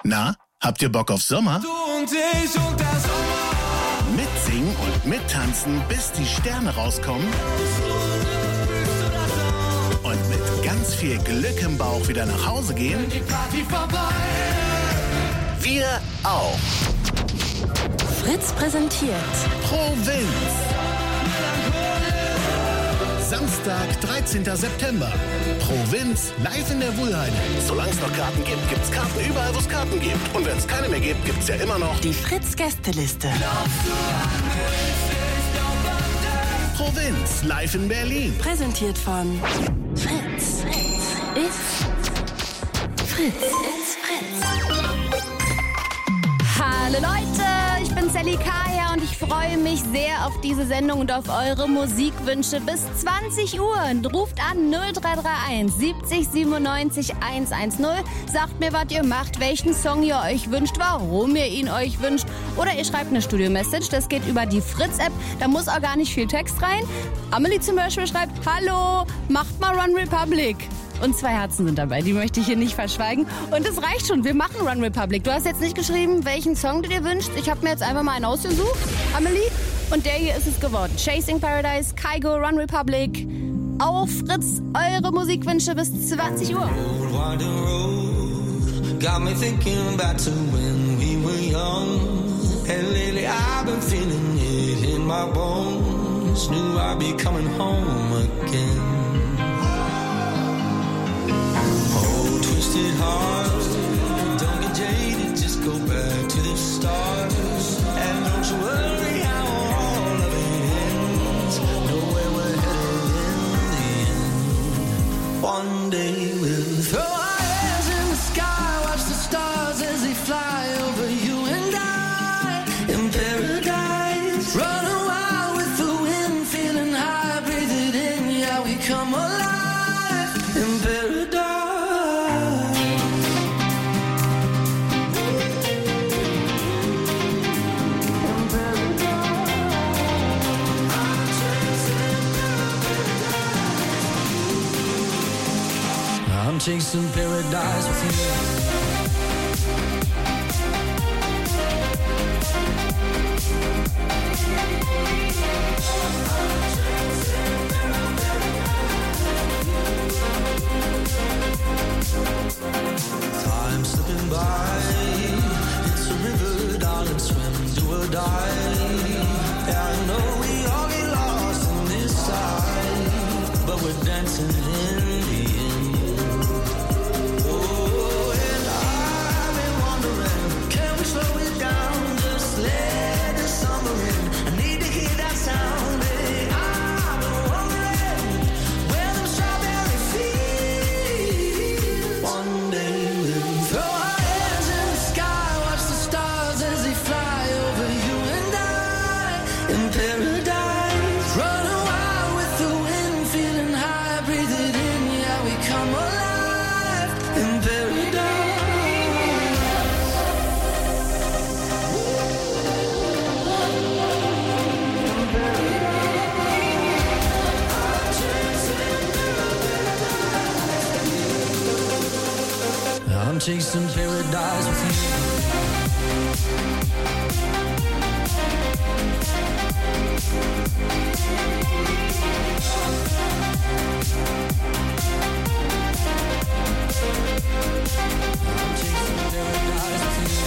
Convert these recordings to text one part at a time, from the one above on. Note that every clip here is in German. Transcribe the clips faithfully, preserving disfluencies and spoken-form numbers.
Na, habt ihr Bock auf Sommer? Du und ich und der Sommer. Mitsingen und mittanzen, bis die Sterne rauskommen. Und mit ganz viel Glück im Bauch wieder nach Hause gehen. Die Party vorbei. Wir auch. Fritz präsentiert Provinz. Samstag, dreizehnten September. Provinz live in der Wuhlheide. Solange es noch Karten gibt, gibt's Karten überall, wo es Karten gibt. Und wenn es keine mehr gibt, gibt's ja immer noch die Fritz-Gästeliste. Provinz live in Berlin. Präsentiert von Fritz. Fritz ist Fritz. It's Fritz. Hallo Leute, ich bin Sally Kaya und ich freue mich sehr auf diese Sendung und auf eure Musikwünsche bis zwanzig Uhr. Ruft an null drei drei eins siebzig siebenundneunzig hundertzehn. Sagt mir, was ihr macht, welchen Song ihr euch wünscht, warum ihr ihn euch wünscht. Oder ihr schreibt eine Studio-Message, das geht über die Fritz-App. Da muss auch gar nicht viel Text rein. Amelie zum Beispiel schreibt, hallo, macht mal Run Republic. Und zwei Herzen sind dabei, die möchte ich hier nicht verschweigen. Und das reicht schon, wir machen Run Republic. Du hast jetzt nicht geschrieben, welchen Song du dir wünschst. Ich habe mir jetzt einfach mal einen ausgesucht, Amelie. Und der hier ist es geworden. Chasing Paradise, Kygo, Run Republic. Auf Fritz, eure Musikwünsche bis zwanzig Uhr. Got me thinking back to when we were young. And lately I've been feeling it in my bones. Knew I'd be coming home again. Twisted heart, don't get jaded, just go back to the start. And don't you worry how all of it ends. Know where we're headed in the end. One day we'll throw our hands in the sky, watch the stars as they fly over you and I. In paradise, run wild with the wind, feeling high, breathe it in, yeah, we come alive. In paradise. I'm chasing paradise with you. Time slipping by. It's a river, darling, swim, do or die. Yeah, I know we all get lost in this side, but we're dancing in the end. Slow it down, just let the summer in. I need to hear that sound. Hey, I've been wondering where them strawberry fields. One day we'll throw our hands in the sky, watch the stars as they fly over you and I. In paradise, running wild with the wind, feeling high, breathe it in, yeah, we come alive. In paradise. I'm chasing paradise with you. I'm chasing paradise with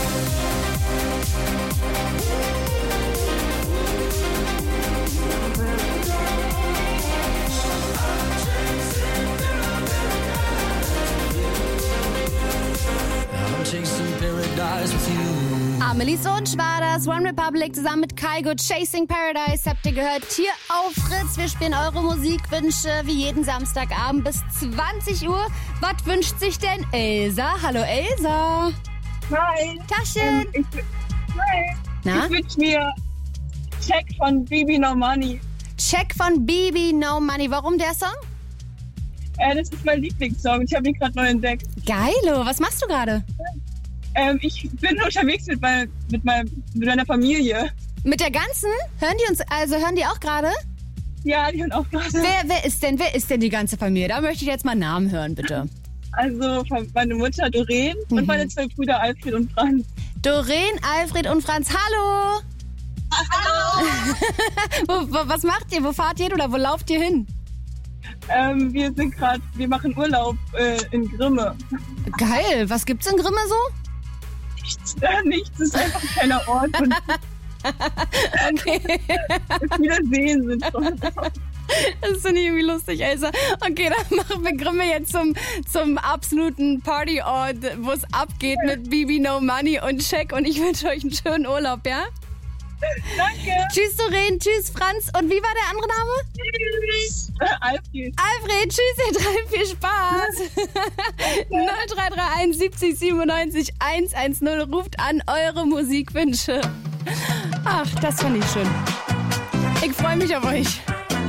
I'm chasing paradise with you. Amelie Sonsch war das, One Republic zusammen mit Kygo, Chasing Paradise, habt ihr gehört, hier auf Fritz. Wir spielen eure Musikwünsche wie jeden Samstagabend bis zwanzig Uhr. Was wünscht sich denn Elsa? Hallo Elsa. Hi. Taschen. Ähm, ich, hi. Na? Ich wünsche mir Check von Baby No Money. Check von Baby No Money. Warum der Song? Äh, das ist mein Lieblingssong. Ich habe ihn gerade neu entdeckt. Geilo. Was machst du gerade? Ähm, ich bin unterwegs mit, mein, mit, mein, mit meiner Familie. Mit der ganzen? Hören die uns, also hören die auch gerade? Ja, die hören auch gerade. Wer, wer ist denn, wer ist denn die ganze Familie? Da möchte ich jetzt mal Namen hören, bitte. Also meine Mutter Doreen Mhm. und meine zwei Brüder Alfred und Franz. Doreen, Alfred und Franz, hallo! Hallo! wo, wo, was macht ihr? Wo fahrt ihr oder wo lauft ihr hin? Ähm, wir sind gerade, wir machen Urlaub äh, in Grimme. Geil, was gibt's in Grimme so? Nichts, äh, nichts, es ist einfach ein kleiner Ort und Okay. viele Seen sind schon. Das finde ich irgendwie lustig, Elsa. Okay, dann machen wir Grimme jetzt zum, zum absoluten Partyort, wo es abgeht mit Bibi No Money und Check. Und ich wünsche euch einen schönen Urlaub, ja? Danke! Tschüss, Doreen, tschüss, Franz. Und wie war der andere Name? Tschüss! Äh, Alfred! Alfred, tschüss, ihr drei, viel Spaß. null drei drei eins siebzig siebenundneunzig hundertzehn ruft an eure Musikwünsche. Ach, das fand ich schön. Ich freue mich auf euch.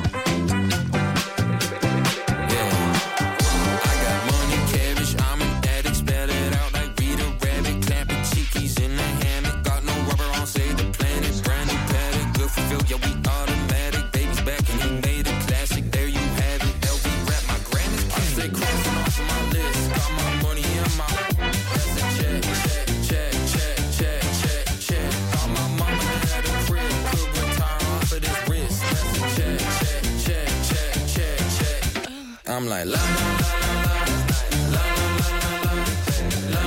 I'm like la la la la la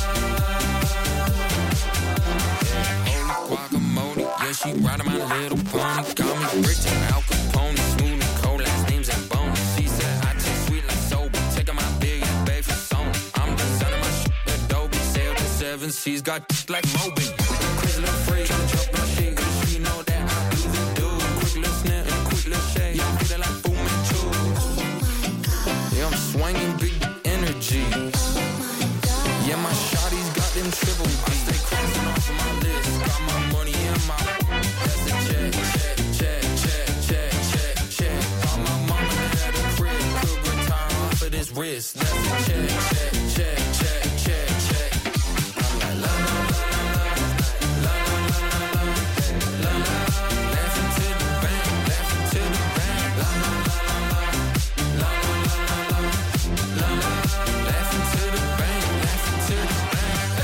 la la guacamole, yeah, she riding my little pony. Got me rich and Al Capone, smooth and cold, last names and bones. She said I taste sweet like soap, taking my big ass baby for song. I'm designing my shit, Adobe, sailed to seven, she's got like Moby. Crazy little freak, jump my shit, she know that I do the do. Quick little snap and quick little shake, yeah, feel like boom and choo. Yeah, I'm swinging big energy. Yeah, my shawty's got them triple B. I stay crossing off my list. Got my money in my. That's a check, check, check, check, check, check, check. All my mama had a crib, could retire off of this wrist. That's a check, check, check, check, check, check. I'm like la la la la la la la la. Laughing to the bank, laughing to the bank. La la la la la la la la. Laughing to the bank, laughing to the bank.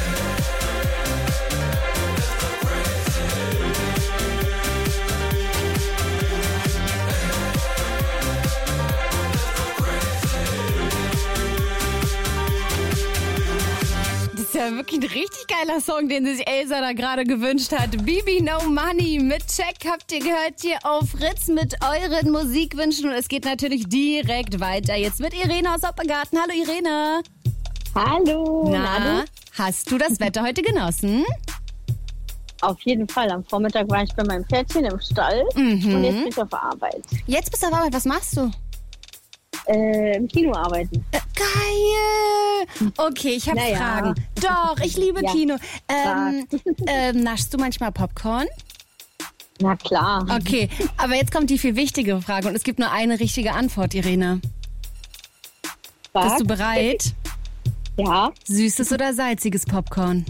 Das ist ja wirklich ein richtig geiler Song, den sich Elsa da gerade gewünscht hat. Bibi No Money mit Check habt ihr gehört hier auf Fritz mit euren Musikwünschen. Und es geht natürlich direkt weiter. Jetzt mit Irene aus Oppergarten. Hallo Irene. Hallo. Na, hast du das Wetter heute genossen? Auf jeden Fall. Am Vormittag war ich bei meinem Pferdchen im Stall Mhm. und jetzt bin ich auf der Arbeit. Jetzt bist du auf Arbeit. Was machst du? Äh, Im Kino arbeiten. Äh, geil. Okay, ich habe Naja. Fragen. Doch, ich liebe Ja. Kino. Ähm, ähm, naschst du manchmal Popcorn? Na klar. Okay, aber jetzt kommt die viel wichtigere Frage und es gibt nur eine richtige Antwort, Irene. Sag. Bist du bereit? Ja, Süßes oder salziges Popcorn?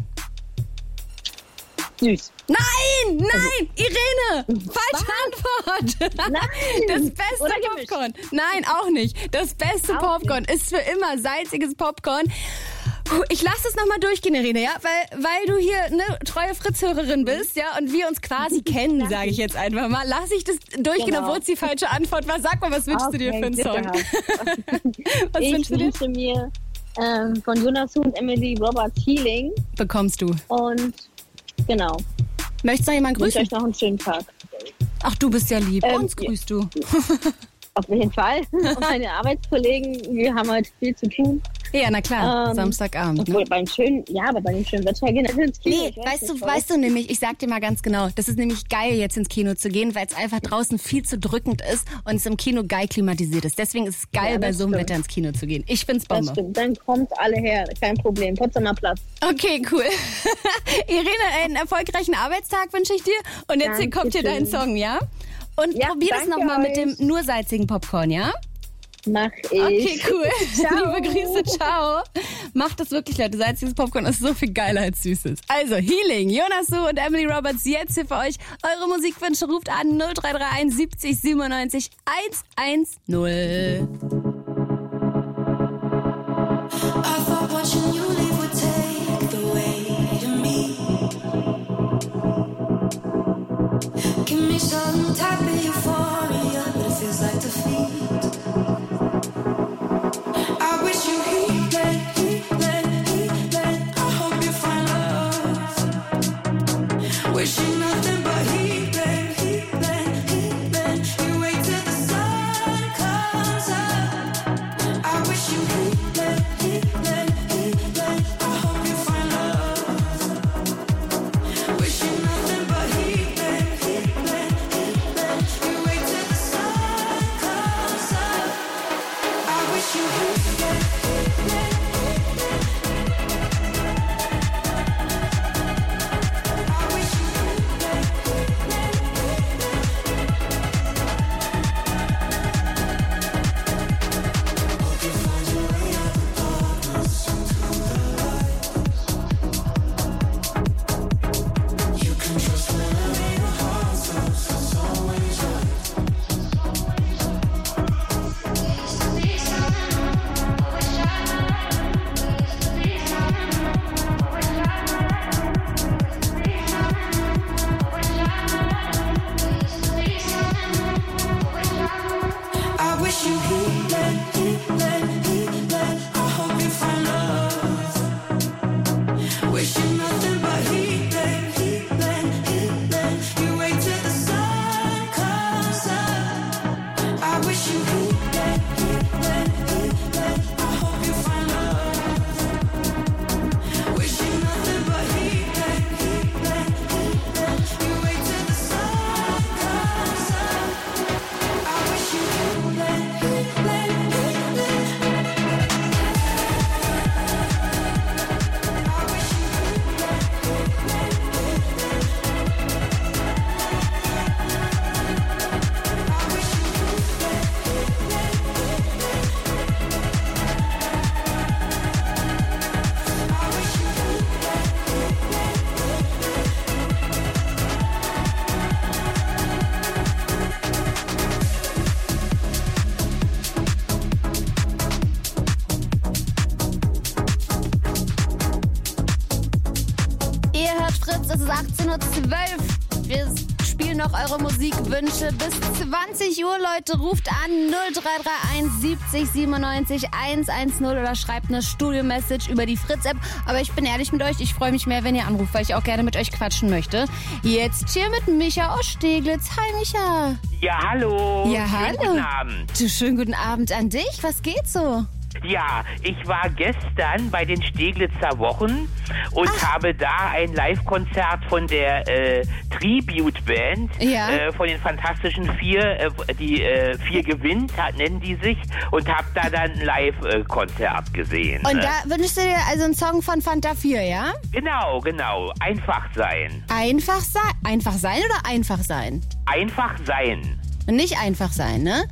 süß. Nein, nein, Irene, falsche Antwort. Nein. Das beste Oder gemischt. Popcorn. Nein, auch nicht. Das beste Auch Popcorn ist für immer salziges Popcorn. Puh, ich lasse es nochmal durchgehen, Irene, ja, weil, weil du hier eine treue Fritz-Hörerin bist, ja, und wir uns quasi kennen, sage ich jetzt einfach mal. Lass ich das durchgehen, Genau. obwohl es die falsche Antwort war. Sag mal, was wünschst du dir für einen Okay, Song? bitte. Was Ich wünschst du dir? wünsche mir ähm, von Jonas und Emily Roberts Healing Bekommst du. und genau. Möchtest du noch jemanden Ich wünsche grüßen? euch noch einen schönen Tag. Ach, du bist ja lieb. Ähm, Uns grüßt du. Auf jeden Fall. Und meine Arbeitskollegen, wir haben heute viel zu tun. Ja, na klar, Ähm, Samstagabend. Ne? Obwohl beim schönen, ja, aber bei dem schönen Wetter gehen wir ins Kino. Nee, Ich weiß weißt nicht, du, warum. weißt du nämlich, ich sag dir mal ganz genau, das ist nämlich geil, jetzt ins Kino zu gehen, weil es einfach draußen viel zu drückend ist und es im Kino geil klimatisiert ist. Deswegen ist es geil, Ja, bei das so einem stimmt. Wetter ins Kino zu gehen. Ich find's Das Bombe. stimmt, dann kommt alle her, kein Problem. Potsdamer Platz. Okay, cool. Irene, einen erfolgreichen Arbeitstag wünsche ich dir. Und jetzt hier Dankeschön. kommt hier dein Song, ja? Und Ja, probier das danke nochmal mit dem euch. nur salzigen Popcorn, ja? Mach ich. Okay, cool. Ciao. Liebe Grüße, ciao. Macht das wirklich, Leute. Salziges Popcorn ist so viel geiler als süßes. Also, Healing, Jonas Su und Emily Roberts jetzt hier für euch. Eure Musikwünsche ruft an null drei drei eins siebzig siebenundneunzig hundertzehn. watching you leave would take the weight of me. Give me some type of euphoria, but it feels like defeat. I wish you healing, healing, healing. I hope you find love. Wishing nothing but healing, healing, healing. You wait till the sun comes up. I wish you healing, healing, healing. I hope you find love. Wishing nothing but healing, healing, healing. You wait till the sun comes up. I wish you healing, healing. I wish you healing, healing, healing. I hope you find love. Wishing nothing but healing, healing, healing. You wait till the sun comes up. I wish you healing, healing, healing. I hope you find love. Wishing nothing but healing, healing, healing. You wait till the sun comes up. I wish you healing, healing, healing. I wish you Ihr hört Fritz, es ist achtzehn Uhr zwölf. Wir spielen noch eure Musikwünsche bis zwanzig Uhr, Leute. Ruft an null drei drei eins siebzig siebenundneunzig hundertzehn oder schreibt eine Studio-Message über die Fritz-App. Aber ich bin ehrlich mit euch, ich freue mich mehr, wenn ihr anruft, weil ich auch gerne mit euch quatschen möchte. Jetzt hier mit Micha aus Steglitz. Hi, Micha. Ja, hallo. Ja, Schönen hallo. Guten Abend. Du, schönen guten Abend an dich. Was geht so? Ja, ich war gestern bei den Steglitzer Wochen und Ach. habe da ein Live-Konzert von der äh, Tribute-Band, Ja. äh, von den Fantastischen Vier, äh, die äh, Vier gewinnt, hat, nennen die sich, und habe da dann ein Live-Konzert gesehen. Und Äh, da wünschst du dir also einen Song von Fanta vier, ja? Genau, genau. Einfach sein. Einfach sein? Einfach sein oder einfach sein? Einfach sein. Nicht einfach sein, ne?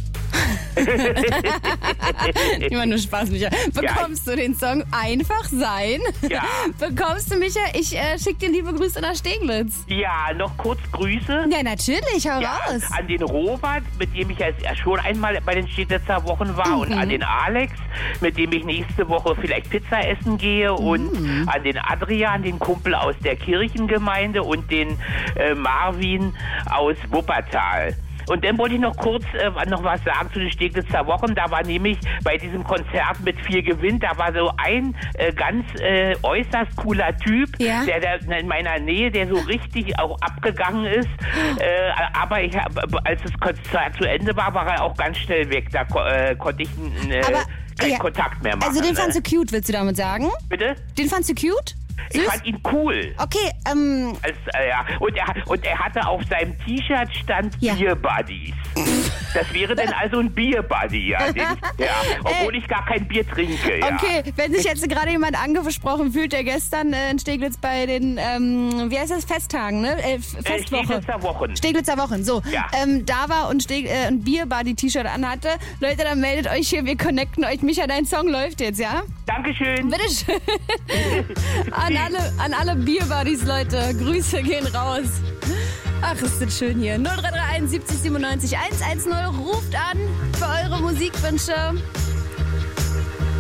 Immer nur Spaß, Micha. Bekommst du den Song Einfach sein? Ja. Bekommst du, Micha? Ich äh, schick dir liebe Grüße nach Steglitz. Ja, noch kurz Grüße. Ja, natürlich, hau Ja, raus. an den Robert, mit dem ich ja schon einmal bei den Steglitzer Wochen war, Mhm. und an den Alex, mit dem ich nächste Woche vielleicht Pizza essen gehe, und Mhm. an den Adrian, den Kumpel aus der Kirchengemeinde, und den äh, Marvin aus Wuppertal. Und dann wollte ich noch kurz äh, noch was sagen zu den Steglitzer Wochen. Da war nämlich bei diesem Konzert mit Vier gewinnt, da war so ein äh, ganz äh, äußerst cooler Typ, Ja. der, der in meiner Nähe, der so richtig auch abgegangen ist. Äh, aber ich hab, als das Konzert zu Ende war, war er auch ganz schnell weg. Da ko äh, konnte ich äh, Aber, keinen ja, Kontakt mehr machen. Also den ne? fandst du cute, willst du damit sagen? Bitte? Den fandst du cute? Ich Süß? fand ihn cool. Okay, ähm, Als, äh, ja. und, er, und er hatte auf seinem T-Shirt stand Ja. Beer Buddies. Das wäre dann also ein Beer Buddy, ja. Den, ja. Obwohl ich gar kein Bier trinke, ja. okay, wenn sich jetzt gerade jemand angesprochen fühlt, der gestern äh, in Steglitz bei den, ähm, wie heißt das, Festtagen, ne? Äh, F- Äh, Festwoche. Steglitzer Wochen. Steglitzer Wochen, so. Ja. Ähm, da war und Steg äh, ein Bierbuddy-T-Shirt anhatte. Leute, dann meldet euch hier, wir connecten euch. Micha, dein Song läuft jetzt, ja? Dankeschön. Bitteschön. an alle, an alle Bierbuddies, Leute. Grüße gehen raus. Ach, ist das schön hier. null drei drei eins siebzig siebenundneunzig hundertzehn ruft an für eure Musikwünsche.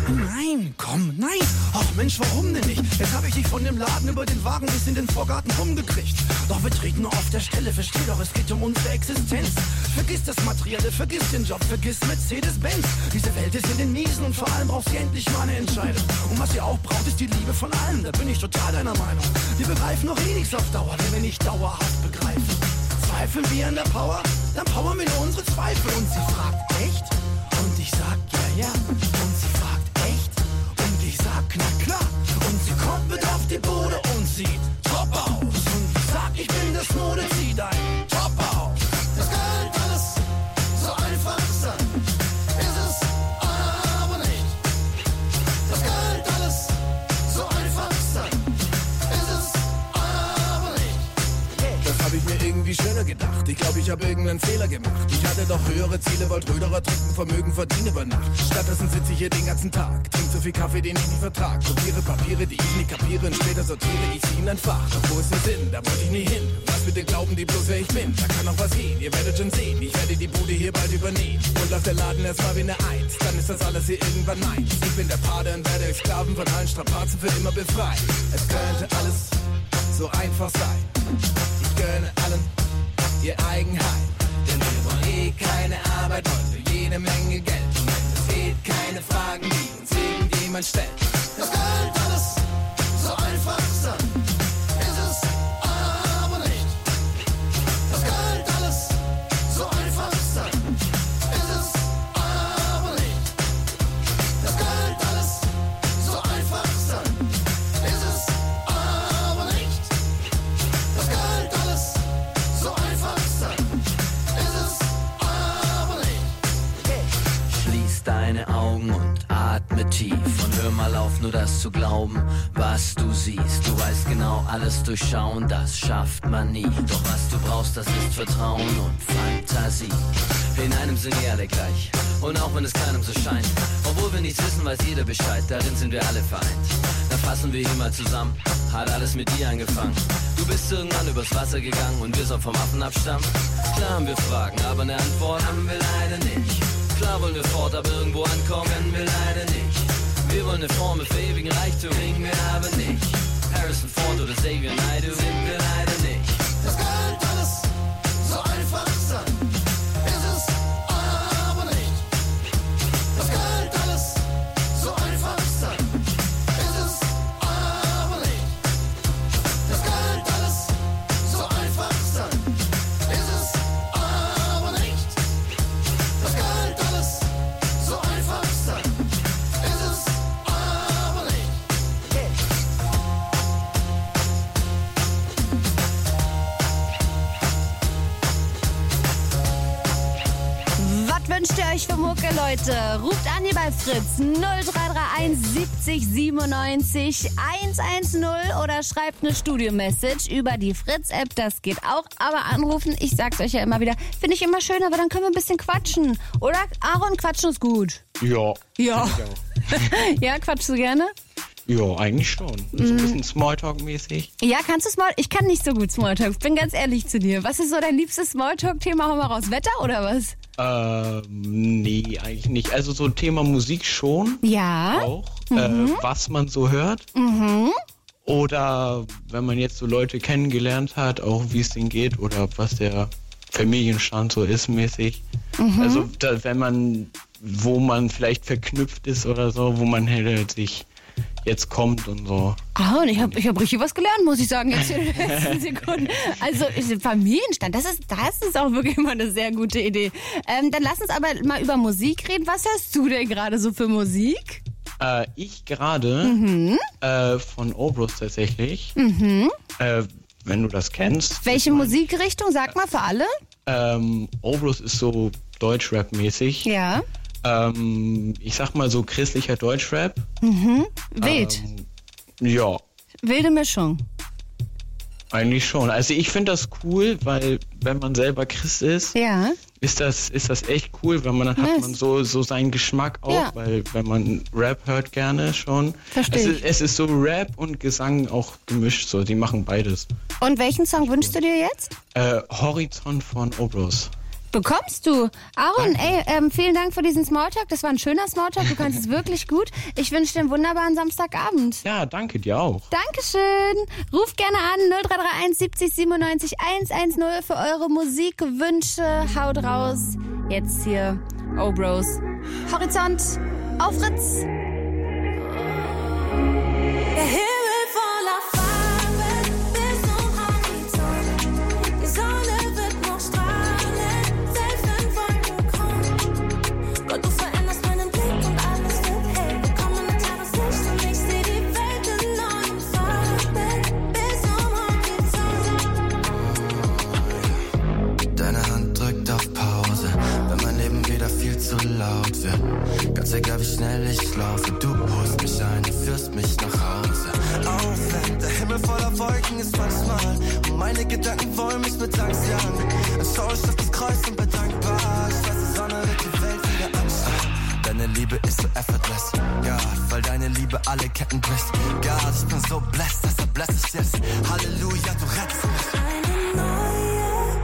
Nein, komm, nein. Ach Mensch, warum denn nicht? Jetzt habe ich dich von dem Laden über den Wagen bis in den Vorgarten rumgekriegt. Doch wir treten nur auf der Stelle, versteh doch, es geht um unsere Existenz. Vergiss das Materielle, vergiss den Job, vergiss Mercedes-Benz. Diese Welt ist in den Miesen und vor allem braucht sie endlich mal eine Entscheidung. Und was ihr auch braucht, ist die Liebe von allen, da bin ich total deiner Meinung. Wir begreifen noch eh nichts auf Dauer, wenn wir nicht dauerhaft begreifen. Zweifeln wir an der Power? Dann powern wir nur unsere Zweifel. Und sie fragt, echt? Und ich sag, ja, ja. Und sie fragt, echt? Und ich sag, na klar. Und sie kommt mit auf die Bude und sieht top aus. Und ich sag, ich bin das Mode, zieh dein Top aus. Das könnte alles so einfach sein. Ist es aber nicht. Das könnte alles so einfach sein. Ist es aber nicht. Das hab ich mir irgendwie schöner gedacht. Ich glaube, ich habe irgendeinen Fehler gemacht. Ich hatte doch höhere Ziele, wollte Röderer trinken, Vermögen verdienen über Nacht. Stattdessen sitze ich hier den ganzen Tag, trink so viel Kaffee, den ich nicht vertrag. Kopiere Papiere, die ich nicht kapiere, und später sortiere ich sie in ein Fach. Doch wo ist der Sinn? Da wollte ich nie hin. Was bitte glauben die bloß, wer ich bin? Da kann noch was gehen, ihr werdet schon sehen. Ich werde die Bude hier bald übernehmen. Und läuft der Laden erstmal wie eine Eins. Dann ist das alles hier irgendwann meins. Ich bin der Pate und werde euch Sklaven von allen Strapazen für immer befreien. Es könnte alles so einfach sein. Ich gönne allen ihr Eigenheim. Denn wir wollen eh keine Arbeit, wollen für jede Menge Geld. Und wenn es geht, keine Fragen, die uns irgendjemand stellt. Das könnte alles so einfach sein. Ist es aber nicht. Das könnte alles so einfach sein. Ist es aber nicht. Das könnte alles so einfach sein. Ist es aber nicht. Das könnte alles so einfach sein. Schließ deine Augen und atme tief und hör mal auf, nur das zu glauben, was du siehst. Du weißt genau, alles durchschauen, das schafft man nie. Doch was du brauchst, das ist Vertrauen und Fantasie. In einem sind wir alle gleich und auch wenn es keinem so scheint. Obwohl wir nichts wissen, weiß jeder Bescheid, darin sind wir alle vereint. Dann fassen wir hier mal zusammen, hat alles mit dir angefangen. Du bist irgendwann übers Wasser gegangen und wir sollen vom Affen abstammen. Klar haben wir Fragen, aber eine Antwort haben wir leider nicht. Klar wollen wir fort, aber irgendwo ankommen können wir leider nicht. Wir wollen eine Formel für ewigen Reichtum, kriegen wir aber nicht. Harrison Ford oder Xavier Naidoo sind wir leider nicht. Das könnte alles so einfach sein. Ist es aber nicht. Das könnte alles so einfach sein. Ist es aber nicht. Das könnte alles so einfach sein. Ist es aber nicht. Das könnte alles so einfach sein. Ist es aber nicht. Was wünscht ihr euch für Mucke, Leute? Ruft an hier bei Fritz null drei drei eins siebzig siebenundneunzig hundertzehn oder schreibt eine Studio-Message über die Fritz-App. Das geht auch. Aber anrufen, ich sag's euch ja immer wieder, finde ich immer schön, aber dann können wir ein bisschen quatschen. Oder, Aaron, quatschen ist gut. Ja. Ja. Ja, quatschst du gerne? Ja, eigentlich schon. So ein bisschen Smalltalk-mäßig. Ja, kannst du Small... Ich kann nicht so gut Smalltalk. Ich bin ganz ehrlich zu dir. Was ist so dein liebstes Smalltalk-Thema? Hau mal raus. Wetter oder was? Ähm, nee, eigentlich nicht. Also so Thema Musik schon. Ja. Auch. Mhm. Äh, was man so hört. Mhm. Oder wenn man jetzt so Leute kennengelernt hat, auch wie es denen geht oder was der Familienstand so ist mäßig. Mhm. Also da, wenn man, wo man vielleicht verknüpft ist oder so, wo man halt sich jetzt kommt und so. Ah, und ich habe ich hab richtig was gelernt, muss ich sagen, jetzt in den letzten Sekunden. Also Familienstand, das ist, das ist auch wirklich mal eine sehr gute Idee. Ähm, dann lass uns aber mal über Musik reden. Was hörst du denn gerade so für Musik? Äh, ich gerade Mhm. äh, von Obros tatsächlich. Mhm. Äh, wenn du das kennst. Welche Musikrichtung? Sag mal für alle. Ähm, Obros ist so Deutschrap-mäßig. Ja. Ähm, ich sag mal so christlicher Deutschrap. Mhm. Wild. Ähm, ja, Wilde Mischung. eigentlich schon. Also ich finde das cool, weil wenn man selber Christ ist, Ja. ist das ist das echt cool, weil man dann hat Nice. man so so seinen Geschmack auch, Ja. weil wenn man Rap hört gerne schon. Versteh es ich. ist, es ist so Rap und Gesang auch gemischt, so die machen beides. Und welchen Song wünschst du dir jetzt? Äh, Horizont von Obros. Bekommst du. Aaron, ey, ähm, vielen Dank für diesen Smalltalk. Das war ein schöner Smalltalk. Du kannst es wirklich gut. Ich wünsche dir einen wunderbaren Samstagabend. Ja, danke dir auch. Dankeschön. Ruft gerne an null drei drei eins siebzig siebenundneunzig hundertzehn für eure Musikwünsche. Haut raus. Jetzt hier Oh Bros. Horizont auf Fritz. Der Himmel voller Farben bis zum Horizont. Die Sonne wird noch strahlen, selbst wenn Wolken kommen. Gott, du veränderst meinen Blick und alles wird hell. Wir kommen mit klares Licht und ich seh die Welt in neuen Farben bis zum Horizont. Deine Hand drückt auf Pause, wenn mein Leben wieder viel zu laut wird. Ganz egal wie schnell ich laufe, du holst mich ein, du führst mich nach Hause. Auch wenn der Himmel voller Wolken ist manchmal und meine Gedanken wollen mich mit Angst jagen, dann schau ich auf das Kreuz und bin dankbar. Ich weiß, die Sonne wird die Welt wieder anstrahlen. Deine Liebe ist so effortless, ja, weil deine Liebe alle Ketten bricht. God, ich bin so blessed, deshalb bless ich jetzt. Halleluja, du rettest mich. Eine neue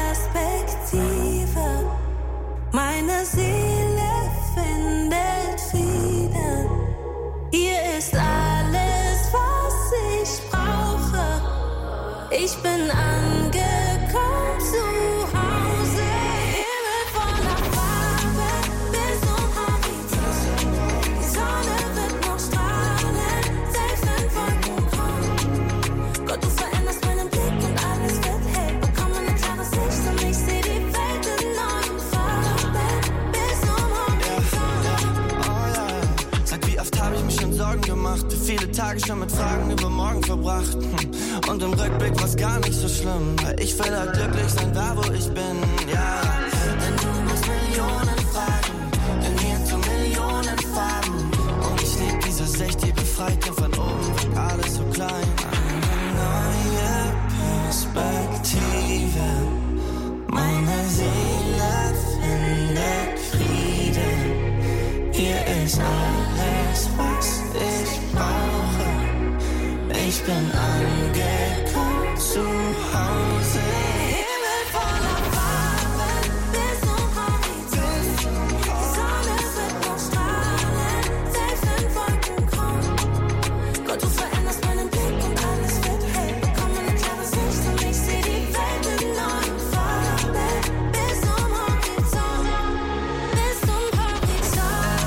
Perspektive, meine Seele findet Frieden. Hier ist alles, was ich brauche. Ich bin angekommen zu Hause. Himmel voller Farbe bis zum Horizont. Die Sonne wird noch strahlen, selbst wenn Wolken kommen. Gott, du veränderst meinen Blick und alles wird hell. Bekomme ein klares Licht und ich seh die Welt in neuen Farben bis zum Horizont. Oh ja, sag, wie oft habe ich mich schon Sorgen gemacht, wie viele Tage schon mit Fragen über morgen verbracht. Und im Rückblick war's gar nicht so schlimm, weil ich will halt glücklich sein, da wo ich bin, ja. Denn du hast Millionen Fragen, in mir zu Millionen Farben. Und ich lieb diese Sicht, die befreit, denn von oben wird alles so klein. Eine neue Perspektive, meine Seele findet Frieden. Hier ist alles, was ich brauche. Ich bin angekommen zu Hause. Himmel voller Farben bis zum Horizont. Die Sonne wird noch strahlen, selbst wenn Wolken kommen. Gott, du veränderst meinen Blick und alles wird hell. Bekomme ein klares Licht und ich seh die Welt in neuen Farben bis zum Horizont. Bis zum Horizont.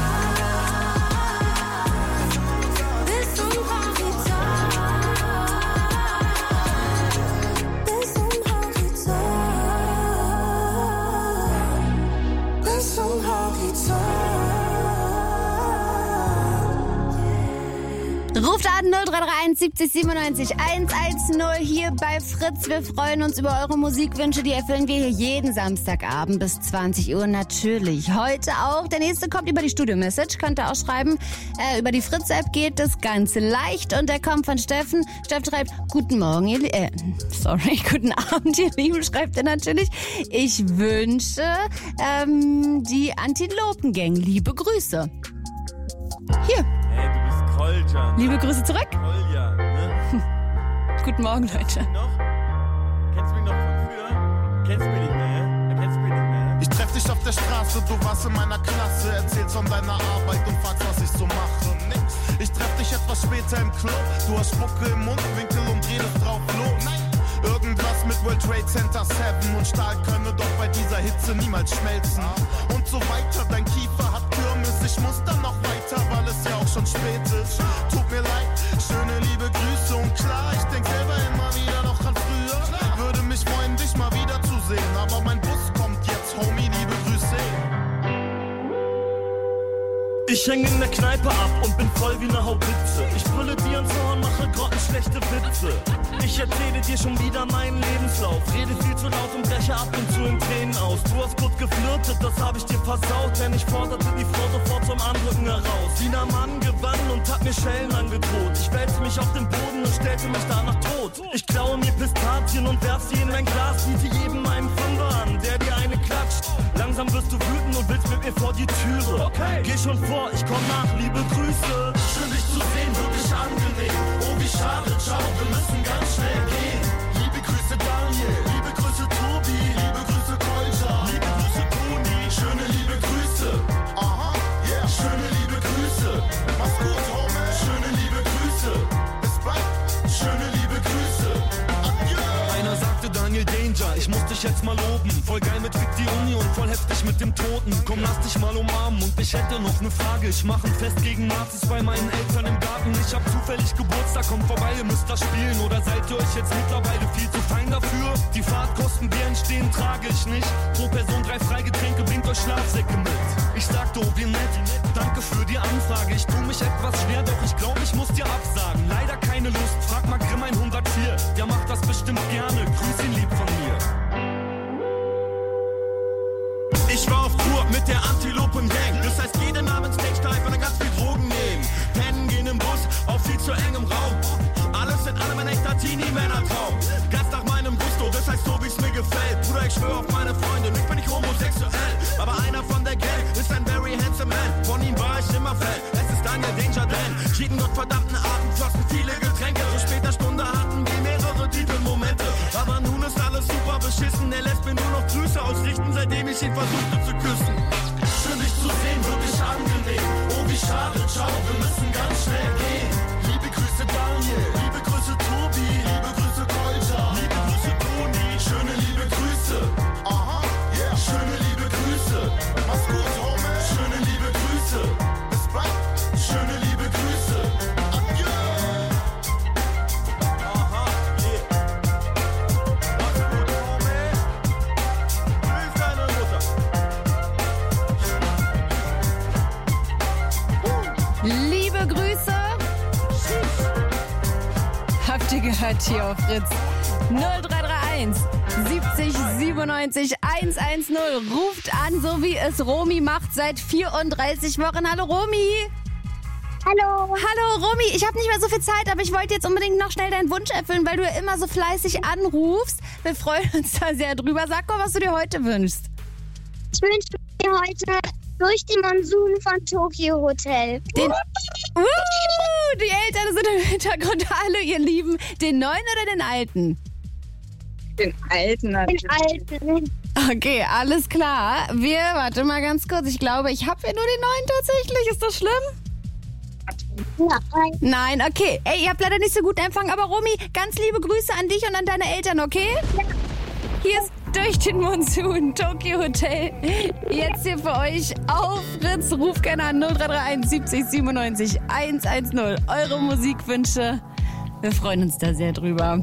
Bis zum Horizont. Bis zum Horizont. Bis zum Horizont. Ruft an null drei drei eins siebzig siebenundneunzig hundertzehn hier bei Fritz. Wir freuen uns über eure Musikwünsche. Die erfüllen wir hier jeden Samstagabend bis zwanzig Uhr natürlich. Heute auch. Der nächste kommt über die Studio-Message. Könnt ihr auch schreiben. Äh, über die Fritz-App geht das Ganze leicht. Und der kommt von Steffen. Steffen schreibt, guten Morgen, ihr Lieben. Äh, sorry, guten Abend, ihr Lieben, schreibt er natürlich. Ich wünsche ähm, die Antilopengang liebe Grüße. Hier. Hey, du bist Kolja. Liebe Grüße zurück. Kolja, ne? Guten Morgen, Leute. Kennst du mich noch? Kennst du mich noch von früher? Kennst du mich nicht mehr, ja? Kennst du mich nicht mehr? Ich treff dich auf der Straße, du warst in meiner Klasse. Erzählst von deiner Arbeit und fragst, was ich so mache. Nix. Ich treff dich etwas später im Club. Du hast Spucke im Mundwinkel und redest drauf los. Nein. Irgendwas mit World Trade Center sieben und Stahl könne doch bei dieser Hitze niemals schmelzen. Und so weiter, dein Kiefer hat Kirmes. Ich muss dann noch weiter, weil es ja auch schon spät ist. Tut mir leid, schöne liebe Grüße und klar, ich denk selber immer wieder noch an früher. Würde mich freuen, dich mal wieder zu sehen, aber mein Bus kommt jetzt, Homie, liebe Grüße. Ich häng in der Kneipe ab und bin voll wie ne Haubitze. Ich brülle dir ins Ohr und mache grottenschlechte Witze. Ich erzähle dir schon wieder meinen Lebenslauf. Rede viel zu laut und breche ab und zu in Tränen aus. Du hast gut geflirtet, das hab ich dir versaut. Denn ich forderte die Frau sofort zum Andrücken heraus. Wiener Mann gewann und hat mir Schellen angedroht. Ich wälzte mich auf den Boden und stellte mich danach tot. Ich klaue mir Pistazien und werf sie in mein Glas. Biete jedem einen Fünfer an, der dir eine klatscht. Langsam wirst du wütend und willst mit mir vor die Türe. Okay. Geh schon vor, ich komm nach, liebe Grüße. Schön dich zu sehen, wirklich angenehm. Oh, wie schade, ciao, wir müssen ganz schnell gehen. Liebe Grüße Daniel, liebe Grüße Tobi, liebe Grüße Kolja, liebe Danger, ich muss dich jetzt mal loben. Voll geil mit Vic die Uni und voll heftig mit dem Toten. Komm, lass dich mal umarmen und ich hätte noch ne Frage. Ich mach ein Fest gegen Nazis bei meinen Eltern im Garten. Ich hab zufällig Geburtstag, kommt vorbei, ihr müsst das spielen. Oder seid ihr euch jetzt mittlerweile viel zu fein dafür? Die Fahrtkosten, die entstehen, trage ich nicht. Pro Person drei Freigetränke, bringt euch Schlafsäcke mit. Ich sagte, oh wie nett, danke für die Anfrage. Ich tu mich etwas schwer, doch ich glaub, ich muss dir absagen. Leider keine Lust, frag mal Grimm hundertvier. Der macht das bestimmt gerne, grüß ihn lieb von mir. Ich war auf Tour mit der Antilopen-Gang. Das heißt, jede Abend Stage-Dive und dann ganz viel Drogen nehmen. Pennen gehen im Bus, auf viel zu engem Raum. Alles in allem ein echter Teenie-Männer-Traum. Ganz nach meinem Gusto, das heißt so, wie's mir gefällt. Bruder, ich schwör auf meine Freundin, ich bin nicht homosexuell. Aber einer von der Gang ist ein very handsome man. Von ihm war ich immer Fan, es ist Daniel Danger Dan. Jeden gottverdammten Abend flossen viele Getränke. Zu später Stunde hatten wir mehrere Titelmomente. Aber nun ist alles super beschissen. Er lässt mir nur noch Grüße ausrichten, seitdem ich ihn versuchte zu küssen. Schön dich zu sehen, wirklich angenehm. Oh wie schade, ciao, wir müssen ganz schnell gehen. Liebe Grüße Daniel, liebe Grüße Tobi, liebe Grüße Kolja, liebe Grüße Toni, schöne liebe Grüße. Aha, yeah. Schöne liebe Grüße. Mach's gut, Homie. Schöne liebe Grüße. Bis bald. Schöne liebe Grüße. Adieu. Aha, yeah. Mach's gut, Homie. Grüß deine Mutter. Liebe Grüße. Habt ihr gehört hier auf Fritz? null drei drei eins siebzig siebenundneunzig hundertzehn. Ruft an, so wie es Romy macht seit vierunddreißig Wochen. Hallo Romy. Hallo. Hallo Romy, ich habe nicht mehr so viel Zeit, aber ich wollte jetzt unbedingt noch schnell deinen Wunsch erfüllen, weil du ja immer so fleißig anrufst. Wir freuen uns da sehr drüber. Sag mal, was du dir heute wünschst. Ich wünsche mir heute Durch den Monsun von Tokyo Hotel. Den, uh, die Eltern sind im Hintergrund. Hallo ihr Lieben. Den neuen oder den alten? Den alten. Den alten. Okay, alles klar. Wir, warte mal ganz kurz. Ich glaube, ich habe ja nur den neuen tatsächlich. Ist das schlimm? Nein. Nein, okay. Ey, ihr habt leider nicht so gut empfangen. Aber Romy, ganz liebe Grüße an dich und an deine Eltern, okay? Ja. Hier ist Durch den Monsun, Tokyo Hotel. Jetzt hier für euch auf Fritz. Ruf gerne an null drei drei eins siebzig siebenundneunzig hundertzehn. Eure Musikwünsche. Wir freuen uns da sehr drüber.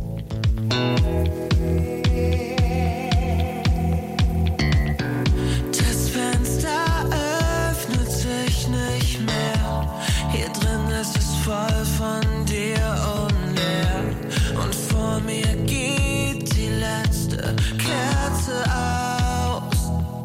Das Fenster öffnet sich nicht mehr. Hier drin ist es voll von dir und leer. Und vor mir geht die letzte Kerze aus.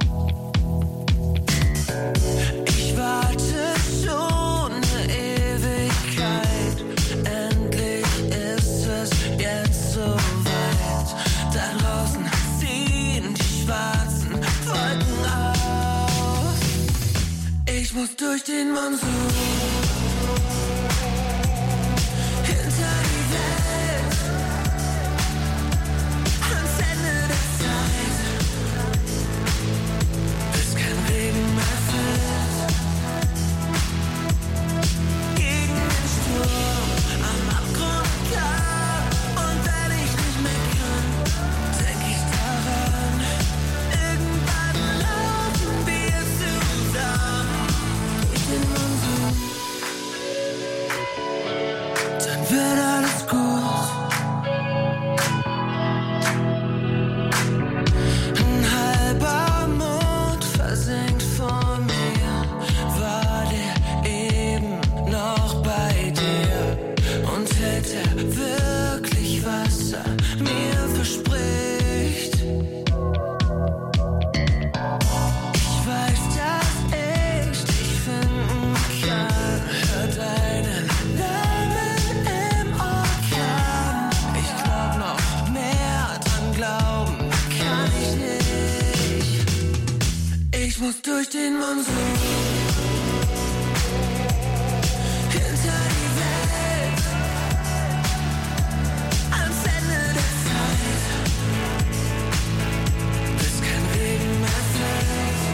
Ich warte schon eine Ewigkeit. Endlich ist es jetzt soweit. Da draußen ziehen die schwarzen Wolken auf. Ich muss durch den Monsun. Hinter die Welt. Ans Ende der Zeit. Bis kein Regen mehr fällt. Gegen den Sturm am Abgrund klar. Und wenn ich nicht mehr kann, denk ich daran. Irgendwann laufen wir zusammen durch den Monsun. Dann wird alles gut. Ein halber Mond versenkt vor mir. War der eben noch bei dir? Und hält er wirklich, was er mir verspricht? Ich weiß, dass ich dich finden kann. Hör deinen Namen im Orkan. Ich glaub noch mehr dran glauben kann ich nicht. Ich muss durch den Monsun. Hinter die Welt. Ans Ende der Zeit. Bis kein Regen mehr fällt.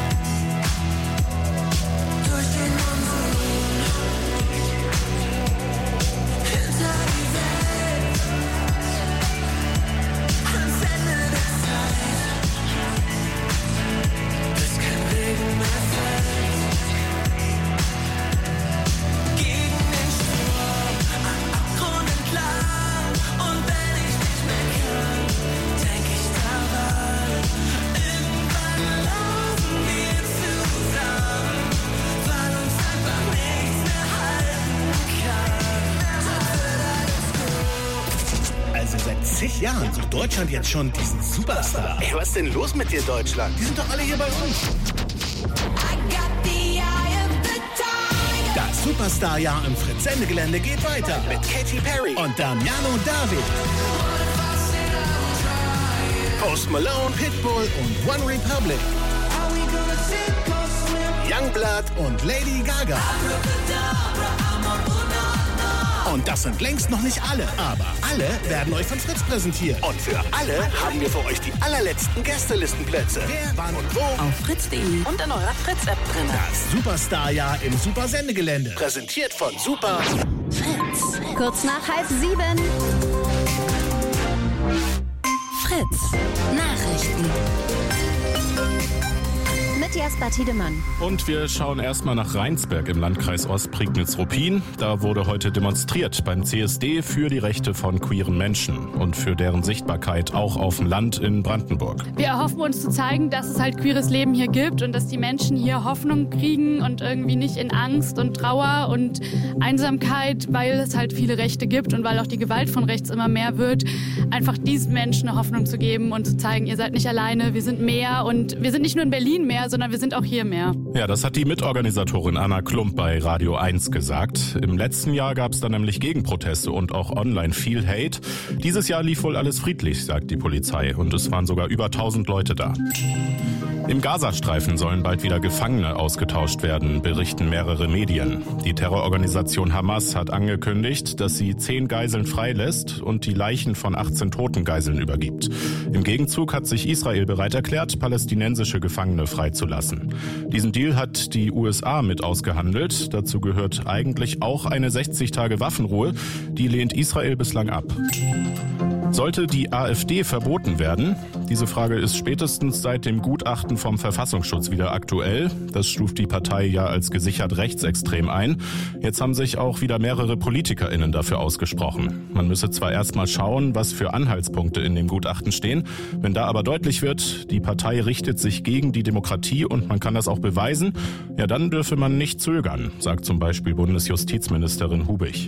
Durch den Monsun. Hinter die Welt. Ans Ende Deutschland jetzt schon diesen Superstar. Ey, was ist denn los mit dir, Deutschland? Die sind doch alle hier bei uns. Das Superstar-Jahr im Fritz-Sendegelände geht weiter mit Katy Perry und Damiano David. Post Malone, Pitbull und One Republic. Youngblood und Lady Gaga. Und das sind längst noch nicht alle, aber alle werden euch von Fritz präsentiert. Und für alle haben wir für euch die allerletzten Gästelistenplätze. Wer, wann und wo? Auf fritz punkt de und in eurer Fritz-App drin. Das Superstar-Jahr im Super-Sendegelände. Präsentiert von Super Fritz. Kurz nach halb sieben. Fritz. Nachrichten. Mit Jasper Tiedemann. Und wir schauen erstmal nach Rheinsberg im Landkreis Ostprignitz-Ruppin. Da wurde heute demonstriert beim C S D für die Rechte von queeren Menschen und für deren Sichtbarkeit auch auf dem Land in Brandenburg. Wir erhoffen uns zu zeigen, dass es halt queeres Leben hier gibt und dass die Menschen hier Hoffnung kriegen und irgendwie nicht in Angst und Trauer und Einsamkeit, weil es halt viele Rechte gibt und weil auch die Gewalt von rechts immer mehr wird, einfach diesen Menschen eine Hoffnung zu geben und zu zeigen, ihr seid nicht alleine, wir sind mehr und wir sind nicht nur in Berlin mehr, sondern wir sind auch hier mehr. Ja, das hat die Mitorganisatorin Anna Klump bei Radio eins gesagt. Im letzten Jahr gab es da nämlich Gegenproteste und auch online viel Hate. Dieses Jahr lief wohl alles friedlich, sagt die Polizei. Und es waren sogar über tausend Leute da. Im Gazastreifen sollen bald wieder Gefangene ausgetauscht werden, berichten mehrere Medien. Die Terrororganisation Hamas hat angekündigt, dass sie zehn Geiseln freilässt und die Leichen von achtzehn toten Geiseln übergibt. Im Gegenzug hat sich Israel bereit erklärt, palästinensische Gefangene freizulassen. Diesen Deal hat die U S A mit ausgehandelt. Dazu gehört eigentlich auch eine sechzig Tage Waffenruhe. Die lehnt Israel bislang ab. Sollte die AfD verboten werden? Diese Frage ist spätestens seit dem Gutachten vom Verfassungsschutz wieder aktuell. Das stuft die Partei ja als gesichert rechtsextrem ein. Jetzt haben sich auch wieder mehrere PolitikerInnen dafür ausgesprochen. Man müsse zwar erst mal schauen, was für Anhaltspunkte in dem Gutachten stehen. Wenn da aber deutlich wird, die Partei richtet sich gegen die Demokratie und man kann das auch beweisen, ja dann dürfe man nicht zögern, sagt zum Beispiel Bundesjustizministerin Hubig.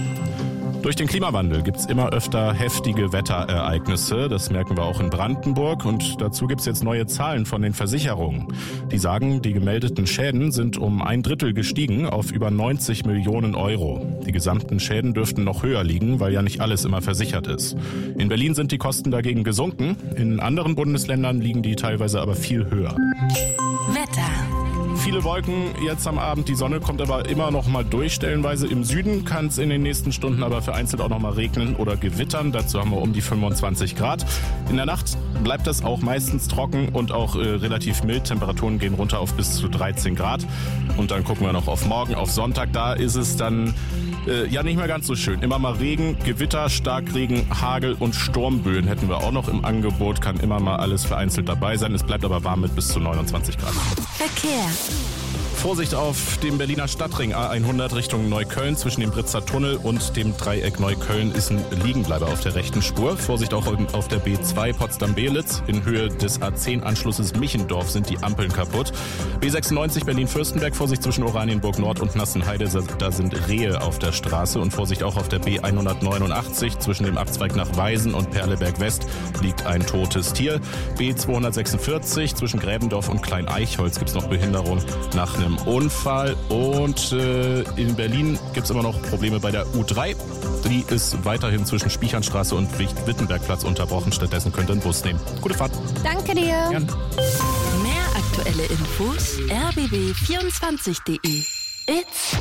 Durch den Klimawandel gibt's immer öfter heftige Wetterereignisse. Das merken wir auch in Brandenburg. Und dazu gibt's jetzt neue Zahlen von den Versicherungen. Die sagen, die gemeldeten Schäden sind um ein Drittel gestiegen auf über neunzig Millionen Euro. Die gesamten Schäden dürften noch höher liegen, weil ja nicht alles immer versichert ist. In Berlin sind die Kosten dagegen gesunken. In anderen Bundesländern liegen die teilweise aber viel höher. Wetter. Viele Wolken jetzt am Abend, die Sonne kommt aber immer noch mal durch, stellenweise im Süden kann es in den nächsten Stunden aber vereinzelt auch noch mal regnen oder gewittern, dazu haben wir um die fünfundzwanzig Grad. In der Nacht bleibt das auch meistens trocken und auch äh, relativ mild, Temperaturen gehen runter auf bis zu dreizehn Grad und dann gucken wir noch auf morgen, auf Sonntag, da ist es dann äh, ja nicht mehr ganz so schön. Immer mal Regen, Gewitter, Starkregen, Hagel und Sturmböen hätten wir auch noch im Angebot, kann immer mal alles vereinzelt dabei sein, es bleibt aber warm mit bis zu neunundzwanzig Grad. Verkehr. Vorsicht auf dem Berliner Stadtring A hundert Richtung Neukölln. Zwischen dem Britzer Tunnel und dem Dreieck Neukölln ist ein Liegenbleiber auf der rechten Spur. Vorsicht auch auf der B zwei Potsdam-Belitz. In Höhe des A zehn Anschlusses Michendorf sind die Ampeln kaputt. B sechsundneunzig Berlin-Fürstenberg. Vorsicht zwischen Oranienburg Nord und Nassenheide. Da sind Rehe auf der Straße. Und Vorsicht auch auf der B hundertneunundachtzig. Zwischen dem Abzweig nach Weisen und Perleberg West liegt ein totes Tier. B zweihundertsechsundvierzig. Zwischen Gräbendorf und Klein-Eichholz gibt es noch Behinderung nach einem Unfall. Und äh, in Berlin gibt es immer noch Probleme bei der U drei. Die ist weiterhin zwischen Spichernstraße und Wittenbergplatz unterbrochen. Stattdessen könnt ihr einen Bus nehmen. Gute Fahrt. Danke dir. Gern. Mehr aktuelle Infos r b b vierundzwanzig punkt de. It's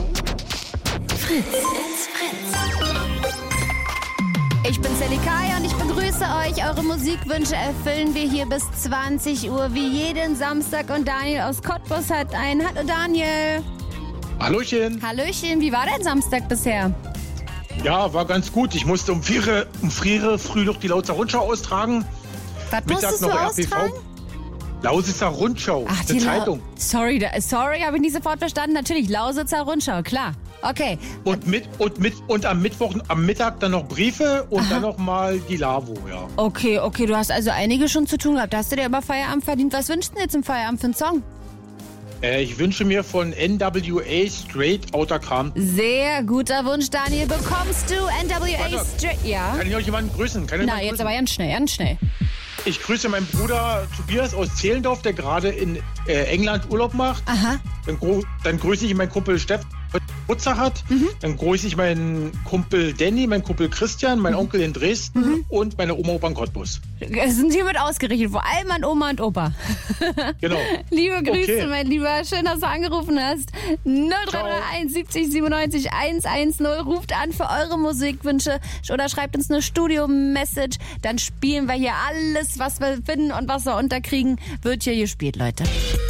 Fritz. It's Fritz. Ich bin Sally Kaya und ich begrüße euch. Eure Musikwünsche erfüllen wir hier bis zwanzig Uhr, wie jeden Samstag. Und Daniel aus Cottbus hat einen. Hallo Daniel. Hallöchen. Hallöchen, wie war dein Samstag bisher? Ja, war ganz gut. Ich musste um vier, um vier früh noch die Lausitzer Rundschau austragen. Was Mittag musstest noch du R P V. austragen? Lausitzer Rundschau, Ach, eine die Zeitung. La- sorry, da, sorry, habe ich nicht sofort verstanden. Natürlich, Lausitzer Rundschau, klar. Okay. Und, mit, und, mit, und am Mittwoch, am Mittag dann noch Briefe und Aha. dann noch mal die Lavo, ja. Okay, okay, du hast also einige schon zu tun gehabt. Da hast du dir aber Feierabend verdient. Was wünschst du dir zum Feierabend für einen Song? Äh, ich wünsche mir von N W A Straight Outta Compton. Sehr guter Wunsch, Daniel. Bekommst du N W A Straight... Ja? Kann ich euch jemanden grüßen? Kann ich Na, jetzt grüßen? Aber ganz schnell, ganz schnell. Ich grüße meinen Bruder Tobias aus Zehlendorf, der gerade in äh, England Urlaub macht. Aha. Dann, gru- dann grüße ich meinen Kumpel Steff, der Geburtstag hat. Mhm. Dann grüße ich meinen Kumpel Danny, meinen Kumpel Christian, meinen mhm. Onkel in Dresden mhm. und meine Oma Opa in Cottbus. Es sind hiermit ausgerichtet, vor allem an Oma und Opa. Genau. Liebe Grüße, okay. mein Lieber. Schön, dass du angerufen hast. null drei drei eins siebzig siebenundneunzig hundertzehn. Ruft an für eure Musikwünsche oder schreibt uns eine Studio-Message. Dann spielen wir hier alles, was wir finden und was wir unterkriegen, wird hier gespielt, Leute.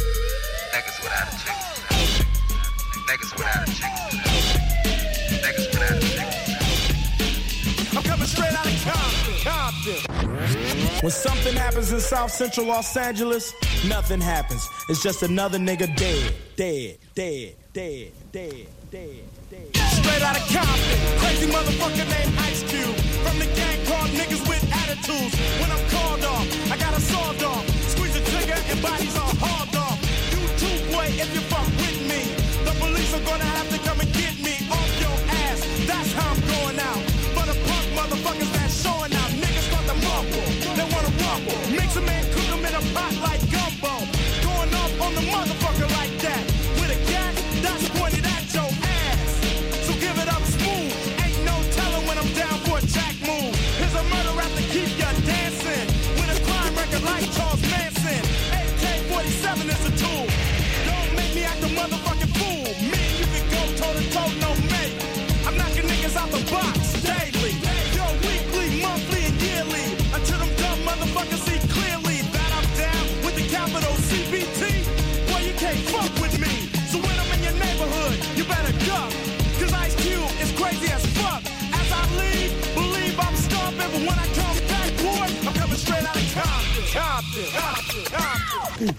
I'm coming straight out of Compton, Compton. When something happens in South Central Los Angeles, nothing happens. It's just another nigga dead, dead, dead, dead, dead, dead, dead. Straight out of Compton, crazy motherfucker named Ice Cube. From the gang called niggas with attitudes. When I'm called off, I got a sawed off. Squeeze the trigger and bodies are hauled off. You too, boy, if you fuck with me. The police are gonna have to come and get me off your ass. That's how I'm going out. For the punk motherfuckers that's showing out. Niggas start to mumble, they wanna rumble. Mix 'em and cook 'em in a pot like gumbo. Going off on the motherfucker like that. With a gat that's pointed at your ass. So give it up smooth. Ain't no telling when I'm down for a jack move. Here's a murder rap to keep ya dancing. With a crime record like Charles Manson. A K forty-seven is a tool. Don't make me act a motherfucking fool. Me and you can go toe to toe, no mate. I'm knocking niggas out the box daily. Yo, weekly, monthly, and yearly. Until them dumb motherfuckers see clearly that I'm down with the capital C B T. Boy, you can't fuck with me. So when I'm in your neighborhood, you better duck. Cause Ice Cube is crazy as fuck. As I leave, believe I'm stomping. But when I come back, boy, I'm coming straight out of Compton. Compton, Compton, Compton.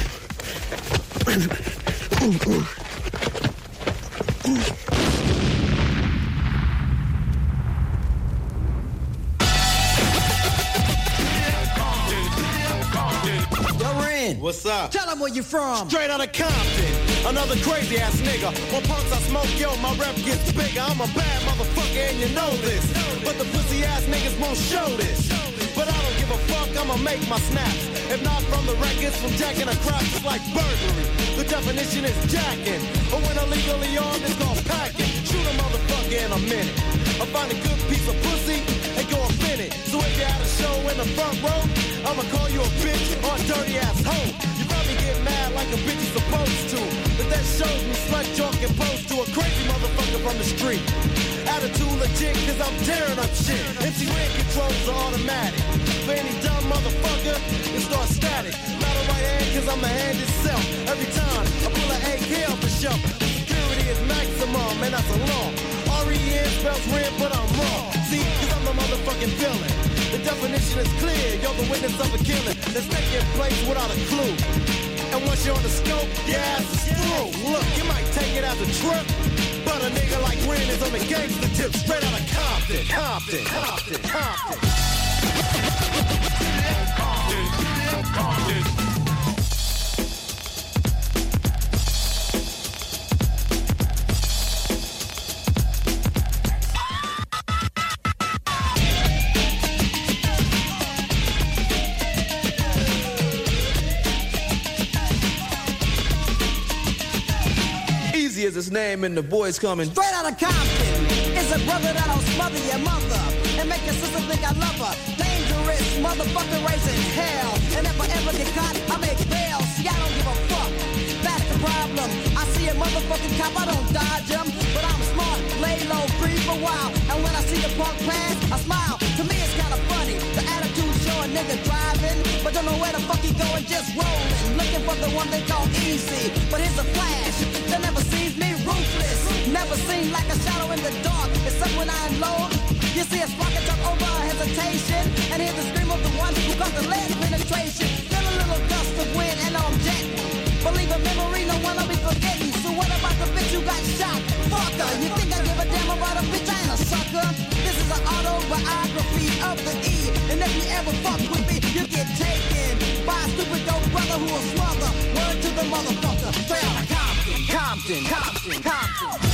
What's up? Tell them where you from. Straight out of Compton. Another crazy ass nigga. When punks I smoke, yo, my rep gets bigger. I'm a bad motherfucker and you know this. But the pussy ass niggas won't show this. But I don't give a fuck, I'ma make my snaps. If not from the records, from jacking a crop, it's like burglary. The definition is jacking. But when illegally armed, it's called packing. Shoot a motherfucker in a minute. I find a good piece of pussy and go up in it. So if you had a show in the front row, I'ma call you a bitch or a dirty ass hoe. You probably get mad like a bitch is supposed to. But that shows me slut joke and pose to a crazy motherfucker from the street. Attitude legit cause I'm tearing up shit. M C Red controls are automatic. For any dumb motherfucker, it starts static. Not a right hand cause I'm the hand itself. Every time I pull an A K off the shelf, security is maximum and that's a law. R E N spells red but I'm wrong. See, cause I'm the motherfucking villain. The definition is clear, you're the witness of a killing that's taking place without a clue. And once you're on the scope, your ass is through. Look, you might take it as a trip, but a nigga like Ren is on the gangster tip. Straight out of Compton, Compton, Compton, Compton. Compton, Compton. Is his name and the boys coming straight out of Compton. It's a brother that'll smother your mother and make your sister think I love her. Dangerous motherfucker raising hell. And if I ever get caught, I make bail. See, I don't give a fuck. That's the problem. I see a motherfucking cop, I don't dodge him. But I'm smart, lay low, free for a while. And when I see the punk pass, I smile. To me it's kinda funny. The attitude show a nigga driving, but don't know where the fuck he going, just rolling. Looking for the one they call easy. But here's a flash, they never sees me ruthless. Never seen like a shadow in the dark. It's up when I unload. You see a spark and jump over hesitation. And hear the scream of the one who got the lead penetration. Feel a little gust of wind and I'm jetting. Believe a memory, no one I'll be forgetting. So what about the bitch who got shot? Fucker, you think I give a damn about a bitch? I ain't a sucker. This is an autobiography of the E. And if you ever fuck with me, you get taken by a stupid dope brother who will smother. Word to the motherfucker. Straight out of Compton, Compton, Compton, Compton.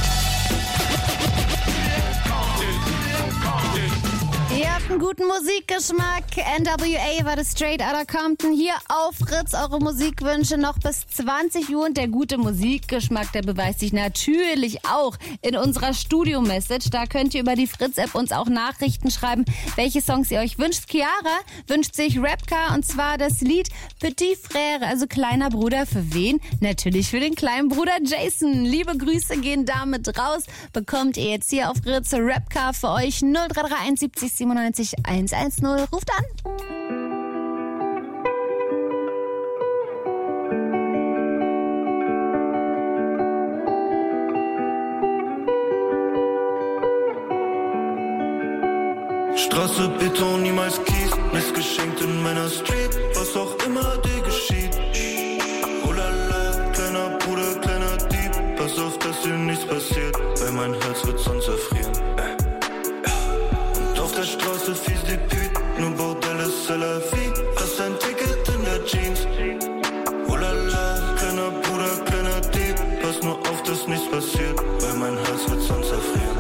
Ihr habt einen guten Musikgeschmack. N W A war das Straight Outta Compton. Hier auf Fritz eure Musikwünsche noch bis zwanzig Uhr. Und der gute Musikgeschmack, der beweist sich natürlich auch in unserer Studio-Message. Da könnt ihr über die Fritz-App uns auch Nachrichten schreiben, welche Songs ihr euch wünscht. Chiara wünscht sich Rapcar und zwar das Lied Petit Frère, also kleiner Bruder. Für wen? Natürlich für den kleinen Bruder Jason. Liebe Grüße gehen damit raus. Bekommt ihr jetzt hier auf Fritz Rapcar für euch null drei drei eins siebzig siebenundneunzig hundertzehn. Ruft an. Straße, Beton, niemals Kies, nichts geschenkt in meiner Street, was auch immer dir geschieht. Oh la la, kleiner Bruder, kleiner Dieb, pass auf, dass dir nichts passiert, weil mein Herz wird sonst erfrieren. Und auf der Straße fies die Püt, nur Bordelle, c'est la vie, hast ein Ticket in der Jeans. Oh la la, kleiner Bruder, kleiner Dieb, pass nur auf, dass nichts passiert, weil mein Herz wird sonst erfrieren.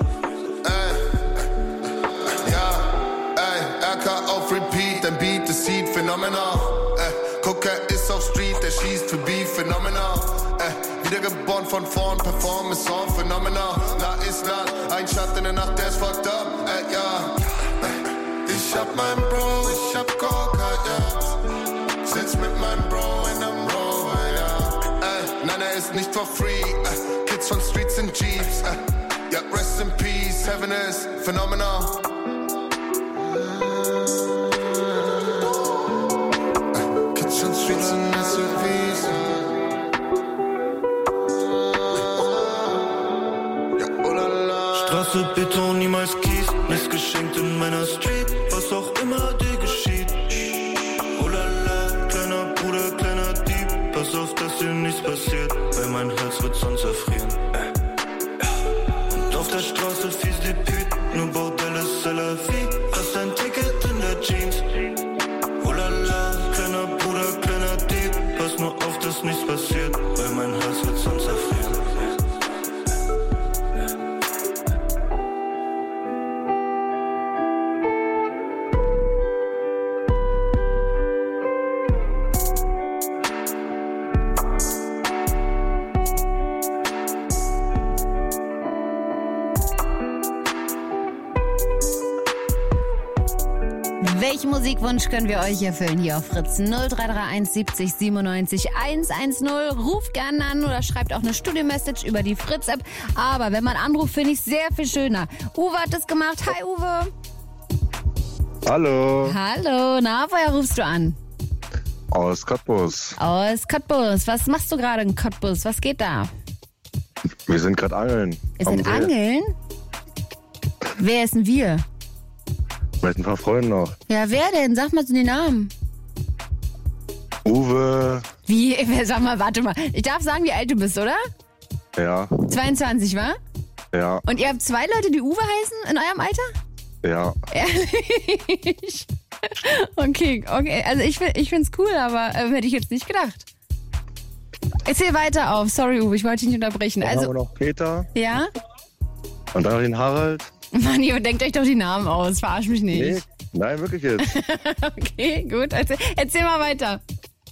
Auf Repeat, dein Beat, das sieht phänomenal. Äh, Gucker ist auf Street, der schießt für Beef, phänomenal. Äh, wiedergeboren von vorn, perform ist all phänomenal. La ist la, ein Schatten in der Nacht, der ist fucked up. Äh, ja. Äh, ich hab mein Bro, ich hab Coca, ja. Sitz mit meinem Bro in einem Rover, ja. Äh, nein, er ist nicht for free. Äh, Kids von Streets in Jeeps. Äh, ja, rest in peace, heaven is phenomenal. Straße, Beton, niemals Kies, nichts geschenkt in meiner Street, was auch immer dir geschieht. Oh la la, kleiner Bruder, kleiner Dieb, pass auf, dass dir nichts passiert, weil mein Herz wird sonst erfrieren. Und auf der Straße fies die Püt, nur Bordelle, c'est la vie, hast ein Ticket in der Jeans. Oh la la, kleiner Bruder, kleiner Dieb, pass nur auf, dass nichts passiert, weil mein Herz wird sonst erfrieren. Welchen Musikwunsch können wir euch erfüllen hier auf Fritz? null drei drei eins siebzig siebenundneunzig hundertzehn. Ruft gerne an oder schreibt auch eine Studio-Message über die Fritz-App. Aber wenn man anruft, finde ich es sehr viel schöner. Uwe hat das gemacht. Hi, Uwe. Hallo. Hallo. Na, woher rufst du an? Aus Cottbus. Aus Cottbus. Was machst du gerade in Cottbus? Was geht da? Wir sind gerade angeln. Wir sind angeln? Wer ist denn wir? Mit ein paar Freunden noch. Ja, wer denn? Sag mal so die Namen. Uwe. Wie? Sag mal, warte mal. Ich darf sagen, wie alt du bist, oder? Ja. zweiundzwanzig, wa? Ja. Und ihr habt zwei Leute, die Uwe heißen in eurem Alter? Ja. Ehrlich? Okay, okay. Also ich, ich find's cool, aber äh, hätte ich jetzt nicht gedacht. Erzähl weiter auf. Sorry, Uwe, ich wollte dich nicht unterbrechen. Dann Also, haben wir noch Peter. Ja? Und dann noch den Harald. Mann, ihr denkt euch doch die Namen aus. Verarsch mich nicht. Nee, nein, wirklich jetzt. Okay, gut. Erzähl, erzähl mal weiter.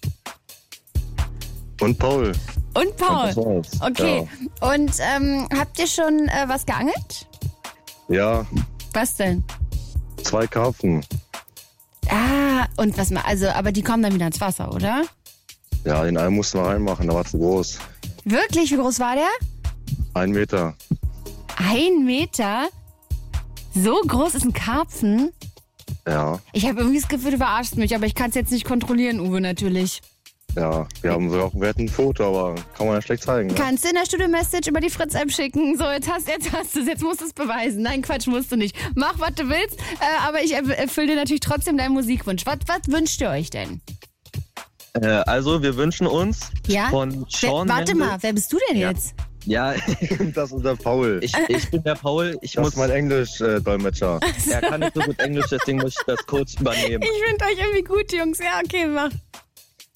Und Paul. Und Paul. Und das war's. Okay. Ja. Und ähm, habt ihr schon äh, was geangelt? Ja. Was denn? Zwei Karpfen. Ah, und was mal, also, aber die kommen dann wieder ins Wasser, oder? Ja, den einen mussten wir reinmachen, der war zu groß. Wirklich? Wie groß war der? Ein Meter. Ein Meter? So groß ist ein Karpfen? Ja. Ich habe irgendwie das Gefühl, du verarschst mich, aber ich kann es jetzt nicht kontrollieren, Uwe, natürlich. Ja, wir haben sogar auch, wir hatten ein Foto, aber kann man ja schlecht zeigen. Ne? Kannst du in der Studio-Message über die Fritz-App schicken. So, jetzt hast, jetzt hast du es, jetzt musst du es beweisen. Nein, Quatsch, musst du nicht. Mach, was du willst, äh, aber ich erfülle dir natürlich trotzdem deinen Musikwunsch. Was, was wünscht ihr euch denn? Äh, also, wir wünschen uns ja? von Sean wer, Warte Mendes. mal, wer bist du denn ja. jetzt? Ja, das ist der Paul. Ich, ich bin der Paul. Ich das muss ist mein Englisch-Dolmetscher. Äh, er kann nicht so gut Englisch, deswegen muss ich das kurz übernehmen. Ich finde euch irgendwie gut, Jungs. Ja, okay, mach.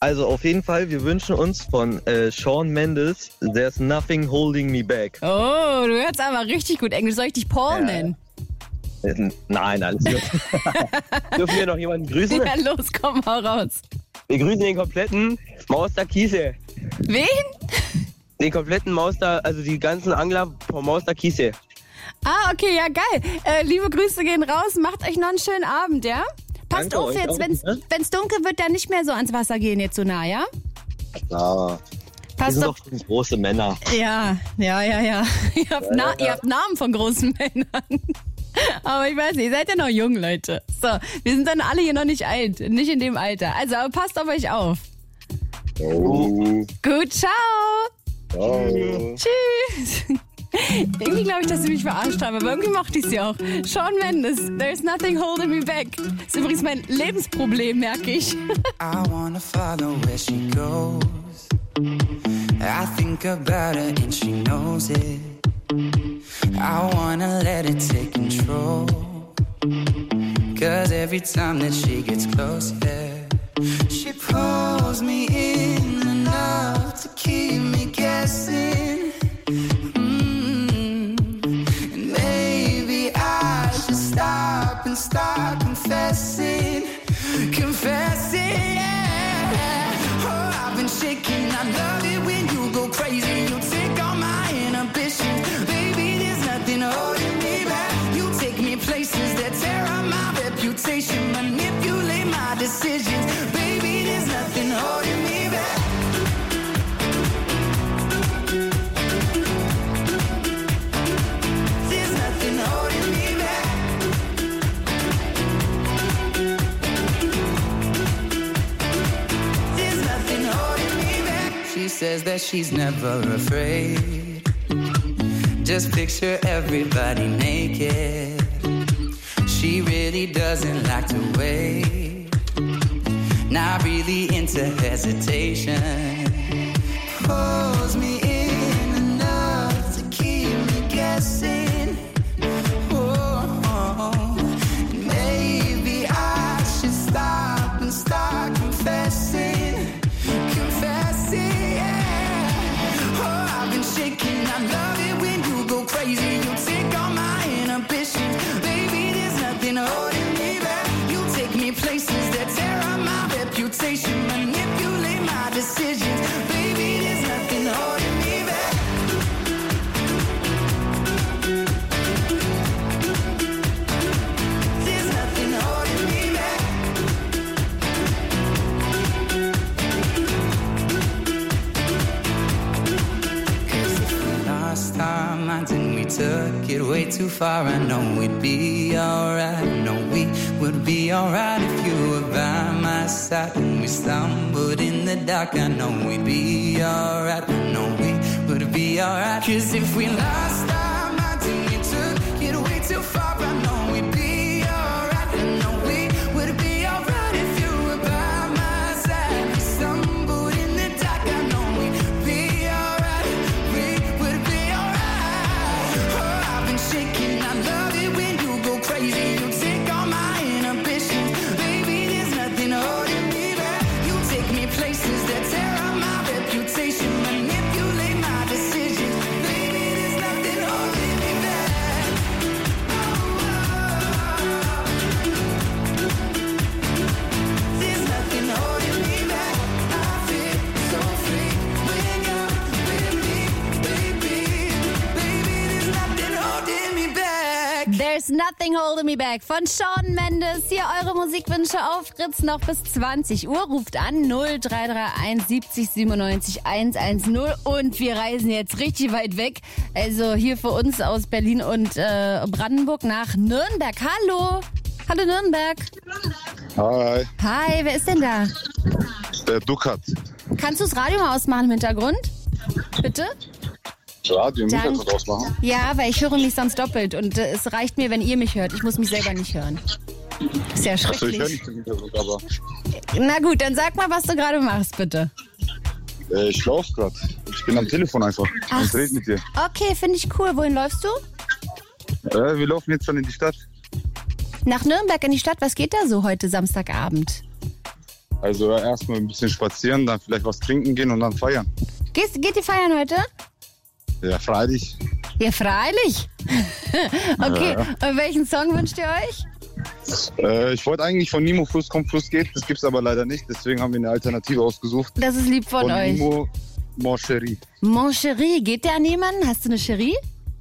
Also auf jeden Fall, wir wünschen uns von äh, Shawn Mendes There's Nothing Holding Me Back. Oh, du hörst aber richtig gut Englisch. Soll ich dich Paul Ja. nennen? Äh, Nein, alles gut. Dürfen wir noch jemanden grüßen? Ja, los, komm, hau raus. Wir grüßen den kompletten Mauster Kiese. Wen? Den kompletten Mauster, also die ganzen Angler vom Mauster Kiese. Ah, okay, ja, geil. Äh, liebe Grüße gehen raus. Macht euch noch einen schönen Abend, ja? Passt Danke auf euch jetzt, auch, wenn's, ne? wenn's dunkel wird, dann nicht mehr so ans Wasser gehen jetzt so nah, ja? Ja. Passt Wir sind auf. doch schon große Männer. Ja, ja, ja, ja. Ihr habt, Ja, Na ja, ja. ihr habt Namen von großen Männern. Aber ich weiß nicht, ihr seid ja noch jung, Leute. So, wir sind dann alle hier noch nicht alt. Nicht in dem Alter. Also, aber passt auf euch auf. Oh. Gut, ciao. Ciao. Tschüss. Irgendwie glaube ich, dass sie mich verarscht haben, aber irgendwie mochte ich sie auch. Shawn Mendes, There's Nothing Holding Me Back. Ist übrigens mein Lebensproblem, merke ich. I wanna follow where she goes. I think about her and she knows it. I wanna let it take control. Cause every time that she gets close, yeah, she pulls me in enough to keep me guessing. Mm. And maybe I should stop and start confessing. Confessing, yeah. Oh, I've been shaking. I love it when you go crazy. You take all my inhibitions. Baby, there's nothing holding me back. You take me places that tear up my reputation. Manipulate my decisions. Baby, there's nothing holding me back. There's nothing holding me back. There's nothing holding me back. She says that she's never afraid. Just picture everybody naked. She really doesn't like to wait. Not really into hesitation. Pulls me in enough to keep me guessing. Oh, maybe I should stop and start confessing. Confessing, yeah. Oh, I've been shaking. I love it when you go crazy. You take all my inhibitions. Baby, there's nothing holding me back. You take me places that tear up my reputation. Manipulate my decisions. Baby, there's nothing holding me back. There's nothing holding me back. Lost our minds and we took it way too far. I know we'd be alright. I know we would be alright if you were by my side. When we stumbled in the dark, I know we'd be alright. I know we would be alright. Cause if we lost our minds and we took it way too far, I know we'd be alright. I know we would be alright if you were by my side. We stumbled in the dark, I know we'd be alright. We would be alright. Oh, I've been shaking. I love it when you go crazy. You take all my inhibitions. Baby, there's nothing holding me back. You take me places that tear up my reputation. Manipulate my decisions. Baby, there's nothing holding me back. There's nothing holding me back. I feel so free when you're with me, baby. Baby, there's nothing holding me back. There's Nothing Holding Me Back von Shawn Mendes. Hier eure Musikwünsche auf Fritz noch bis zwanzig Uhr. Ruft an null drei drei eins siebzig siebenundneunzig hundertzehn und wir reisen jetzt richtig weit weg. Also hier für uns aus Berlin und äh, Brandenburg nach Nürnberg. Hallo. Hallo Nürnberg. Hi, Hi, wer ist denn da? der Dukat. Kannst du das Radio mal ausmachen im Hintergrund? Bitte? Radio im Dank- Hintergrund ausmachen. Ja, weil ich höre mich sonst doppelt und äh, es reicht mir, wenn ihr mich hört. Ich muss mich selber nicht hören. Ist ja Achso, schrecklich. ich höre nicht im Hintergrund, aber Na gut, dann sag mal, was du gerade machst, bitte. äh, ich laufe gerade. Ich bin am Telefon einfach Ach. und rede mit dir. Okay, finde ich cool. Wohin läufst du? Äh, wir laufen jetzt dann in die Stadt. Nach Nürnberg in die Stadt. Was geht da so heute Samstagabend? Also erstmal ein bisschen spazieren, dann vielleicht was trinken gehen und dann feiern. Gehst, geht ihr feiern heute? Ja, freilich. Ja, freilich. Okay, Ja. und welchen Song wünscht ihr euch? Äh, ich wollte eigentlich von Nemo Fluss kommt, Fluss geht. Das gibt's aber leider nicht. Deswegen haben wir eine Alternative ausgesucht. Das ist lieb von, von euch. Nemo Mon Chéri. Mon Chéri, geht der an jemanden? Hast du eine Cherie?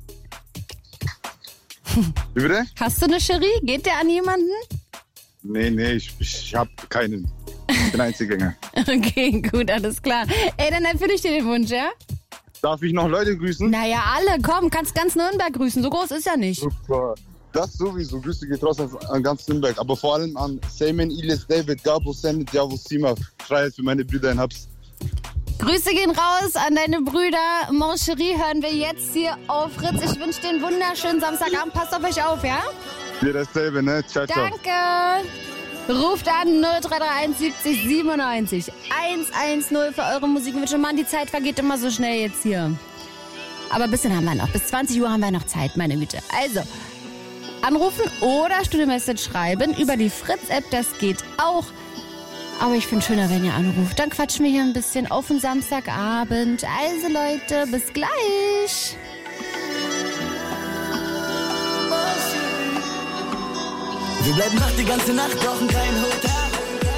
Wie bitte? Hast du eine Cherie? Geht der an jemanden? Nee, nee, ich, ich habe keinen. Ich bin Einzelgänger. Okay, gut, alles klar. Ey, dann erfülle ich dir den Wunsch, ja? Darf ich noch Leute grüßen? Naja, alle, komm, kannst ganz Nürnberg grüßen. So groß ist ja nicht. Super. Das sowieso. Grüße geht raus an ganz Nürnberg. Aber vor allem an Seymour, Iles, David, Gabo, Sendit, Javo, Sima. Freiheit für meine Brüder in Habs. Grüße gehen raus an deine Brüder. Mon Chéri hören wir jetzt hier auf Fritz. Ich wünsche dir einen wunderschönen Samstagabend. Passt auf euch auf, ja? Dir dasselbe, ne? Ciao, ciao. Danke. Ruft an null drei drei eins siebzig siebenundneunzig hundertzehn für eure Musikwünsche. Mann, die Zeit vergeht immer so schnell jetzt hier. Aber ein bisschen haben wir noch. Bis zwanzig Uhr haben wir noch Zeit, meine Güte. Also, anrufen oder Studio-Message schreiben über die Fritz-App. Das geht auch. Aber ich finde es schöner, wenn ihr anruft. Dann quatschen wir hier ein bisschen auf den Samstagabend. Also Leute, bis gleich. Wir bleiben wach die ganze Nacht, brauchen kein Hotel.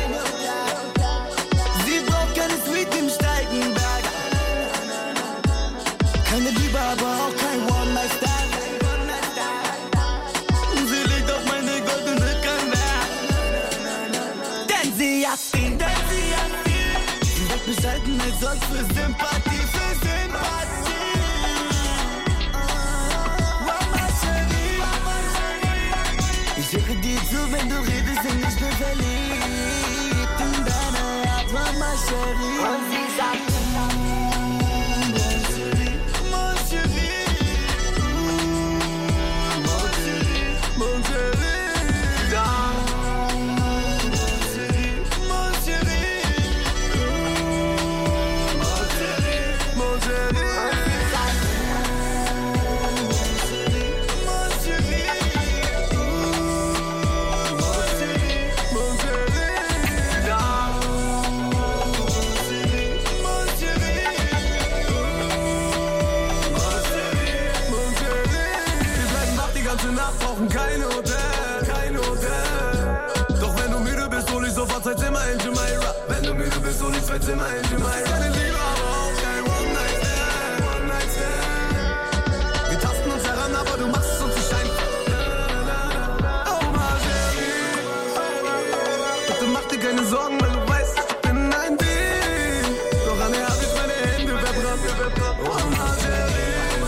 Sie braucht keine Suite im Steigenberg. Keine Liebe, aber auch kein One-Night-Stand. Sie legt auf meine goldene Kanne. Denn sie hat ihn, denn sie hat ihn. Sie wird mich halten als sonst für Sympathie, für Sympathie. Ich höre dir zu, wenn du redest und ich bin verliebt in deine Art, Mama Chérie. Und sie sagt, Mon Chéri, Mon Chéri, Mon Chéri, Mon Chéri, Mon Chéri, Mon Chéri, Mon Chéri. Kein Hotel, kein Hotel. Doch wenn du müde bist, hol ich sofort zwei Zimmer in Jumeirah. Wenn du müde bist, hol ich zwei Zimmer in Jumeirah. Keine Liebe, aber auch kein One-Night-Stand, One-Night-Stand. Wir tasten uns heran, aber du machst es uns nicht einfach. Oh, ma Chérie. Bitte mach dir keine Sorgen, weil du weißt, ich bin ein Ding. Doch an der hab ich meine Hände verbrannt. Oh, ma Chérie.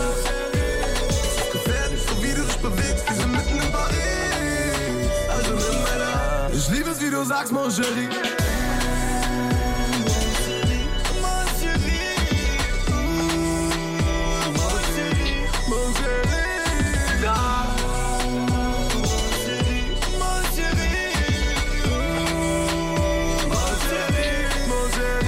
Bewegst, wir sind mitten in Paris. Also nimm meine Hand. Ich liebe es, wie du sagst, Mon Chéri. Mon Chéri, Mon Chéri, Mon Chéri, Mon Chéri, Mon Chéri, Mon Chéri.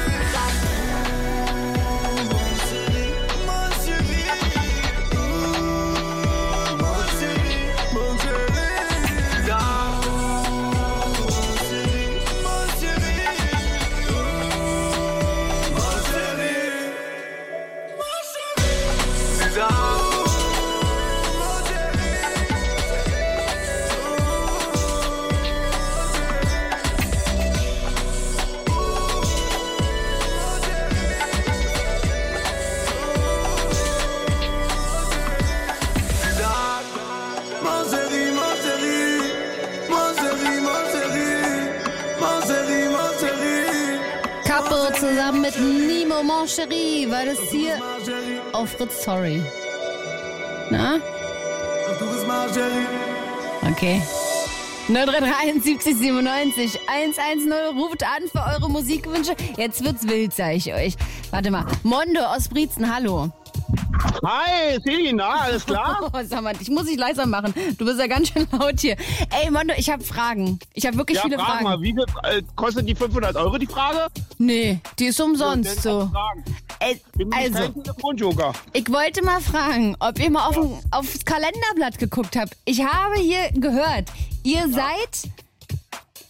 Zusammen mit Nemo Mon Chéri war das hier auf Fritz. Sorry. Na? Okay. null drei drei eins siebzig siebenundneunzig hundertzehn ruft an für eure Musikwünsche. Jetzt wird's wild, sag ich euch. Warte mal. Mondo aus Brietzen, hallo. Hi, Siri, na, alles klar? Oh, sag mal, ich muss dich leiser machen. Du bist ja ganz schön laut hier. Ey, Mondo, ich habe Fragen. Ich habe wirklich ja, viele frag Fragen. Mal, wie viel, äh, kostet die fünfhundert Euro, die Frage? Nee, die ist umsonst so. Ey, Bin also, kein Telefonjoker. Ich wollte mal fragen, ob ihr mal auf ein, aufs Kalenderblatt geguckt habt. Ich habe hier gehört, ihr ja. seid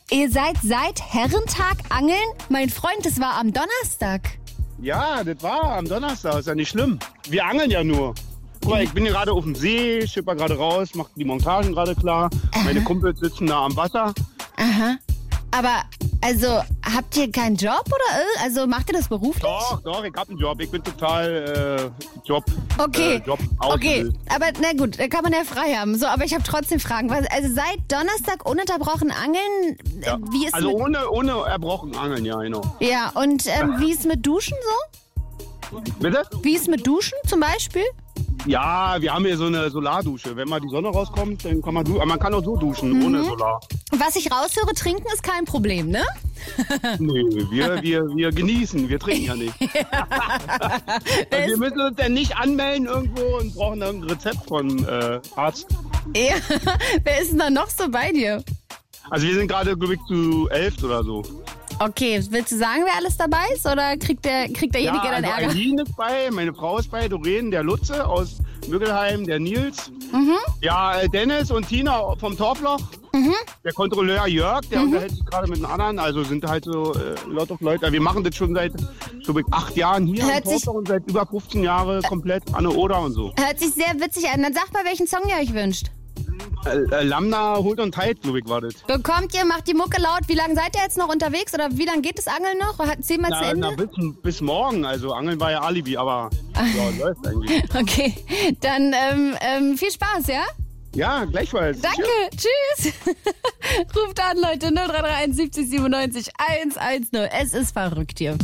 Ihr seid seit Herrentag angeln? Mein Freund, das war am Donnerstag. Ja, das war am Donnerstag, ist ja nicht schlimm. Wir angeln ja nur. Guck mal, ich bin hier gerade auf dem See, schipper gerade raus, mach die Montagen gerade klar. Aha. Meine Kumpels sitzen da am Wasser. Aha. Aber, also, habt ihr keinen Job oder? Also, macht ihr das beruflich? Doch, doch, ich hab einen Job. Ich bin total äh, Job. Okay, äh, Job okay. Aber na gut, da kann man ja frei haben. So, aber ich habe trotzdem Fragen. Also seit Donnerstag ununterbrochen angeln? Ja. Wie ist also mit, ohne, ohne erbrochen angeln, ja, genau. Ja, und ähm, wie ist mit Duschen so? Bitte? Wie ist mit Duschen zum Beispiel? Ja, wir haben hier so eine Solardusche. Wenn mal die Sonne rauskommt, dann kann man duschen. Aber man kann auch so duschen, mhm. ohne Solar. Was ich raushöre, trinken ist kein Problem, ne? Nee, wir, wir, wir genießen, wir trinken ja nicht. Also wir müssen uns dann nicht anmelden irgendwo und brauchen dann ein Rezept von äh, Arzt. Ja, wer ist denn da noch so bei dir? Also wir sind gerade, glaube ich, zu elf oder so. Okay, willst du sagen, wer alles dabei ist? Oder kriegt, der, kriegt derjenige ja, dann also Ärger? Eileen ist bei, meine Frau ist bei, Doreen, der Lutze aus Müggelheim, der Nils. Mhm. Ja, Dennis und Tina vom Torfloch. Mhm. Der Kontrolleur Jörg, der Mhm. unterhält sich gerade mit den anderen. Also sind halt so äh, Lot of Leute. Wir machen das schon seit so acht Jahren hier Hört im Torfloch und seit über fünfzehn Jahren komplett an der Oder und so. Hört sich sehr witzig an. Dann sagt mal, welchen Song ihr euch wünscht. Äh, äh, Lambda holt und teilt, glaube ich, war das. Bekommt ihr, macht die Mucke laut. Wie lange seid ihr jetzt noch unterwegs? Oder wie lange geht das Angeln noch? Hat zehnmal zu Na, Ende? na, bis, bis morgen. Also Angeln war ja Alibi, aber ja, läuft eigentlich. Okay, dann ähm, ähm, viel Spaß, ja? Ja, gleichfalls. Danke, tschüss. Ruft an, Leute, null drei drei eins siebzig siebenundneunzig hundertzehn. Es ist verrückt hier.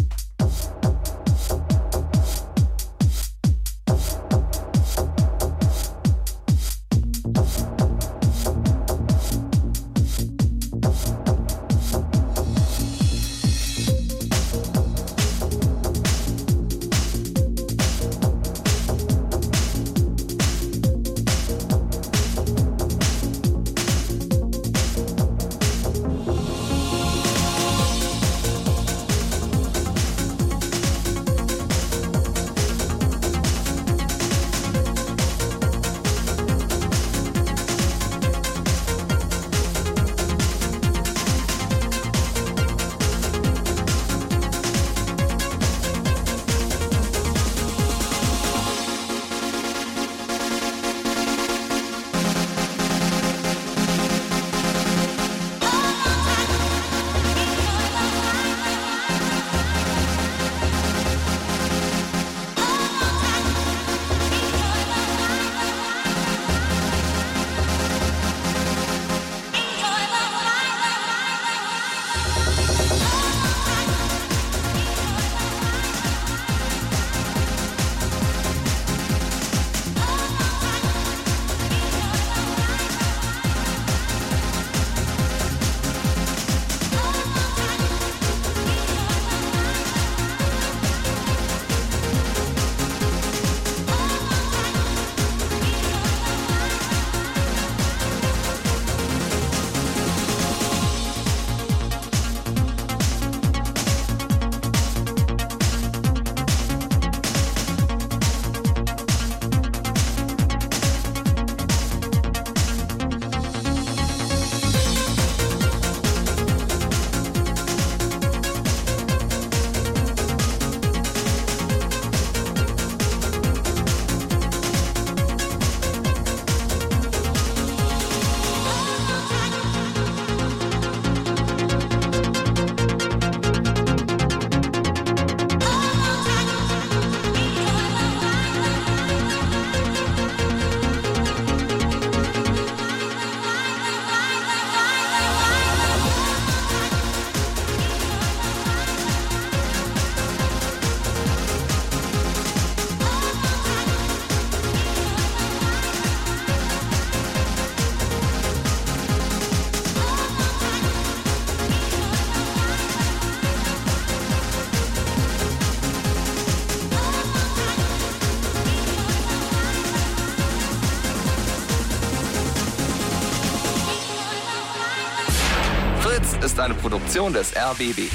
ist eine Produktion des R B B.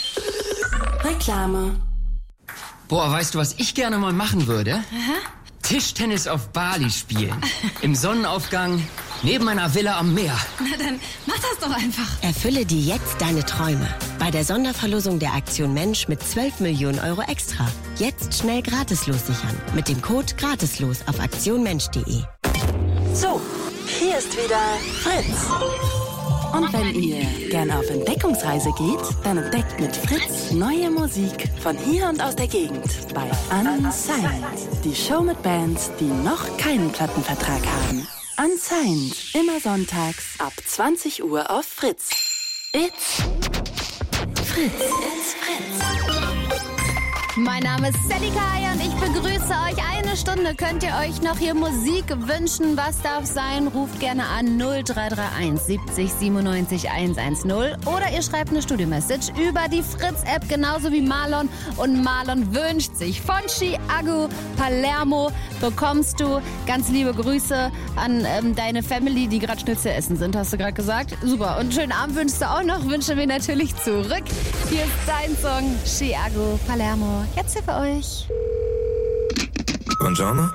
Reklame. Boah, weißt du, was ich gerne mal machen würde? Aha. Tischtennis auf Bali spielen. Im Sonnenaufgang, Neben einer Villa am Meer. Na dann mach das doch einfach. Erfülle dir jetzt deine Träume. Bei der Sonderverlosung der Aktion Mensch mit zwölf Millionen Euro extra. Jetzt schnell gratislos sichern. Mit dem Code gratislos auf aktionmensch punkt de. So, hier ist wieder Fritz. Und wenn ihr gern auf Entdeckungsreise geht, dann entdeckt mit Fritz neue Musik von hier und aus der Gegend bei Unsigned. Die Show mit Bands, die noch keinen Plattenvertrag haben. Unsigned, immer sonntags ab zwanzig Uhr auf Fritz. It's Fritz. It's Fritz. Mein Name ist Sally Kaya und ich begrüße euch. Eine Stunde könnt ihr euch noch hier Musik wünschen. Was darf sein? Ruft gerne an null drei drei eins siebzig siebenundneunzig hundertzehn oder ihr schreibt eine Studio-Message über die Fritz-App, genauso wie Marlon. Und Marlon wünscht sich von Chiago Palermo bekommst du ganz liebe Grüße an ähm, deine Family, die gerade Schnitzel essen sind, hast du gerade gesagt. Super. Und einen schönen Abend wünschst du auch noch, wünschen wir natürlich zurück. Hier ist dein Song Chiago Palermo. Jetzt hier für euch. Buongiorno.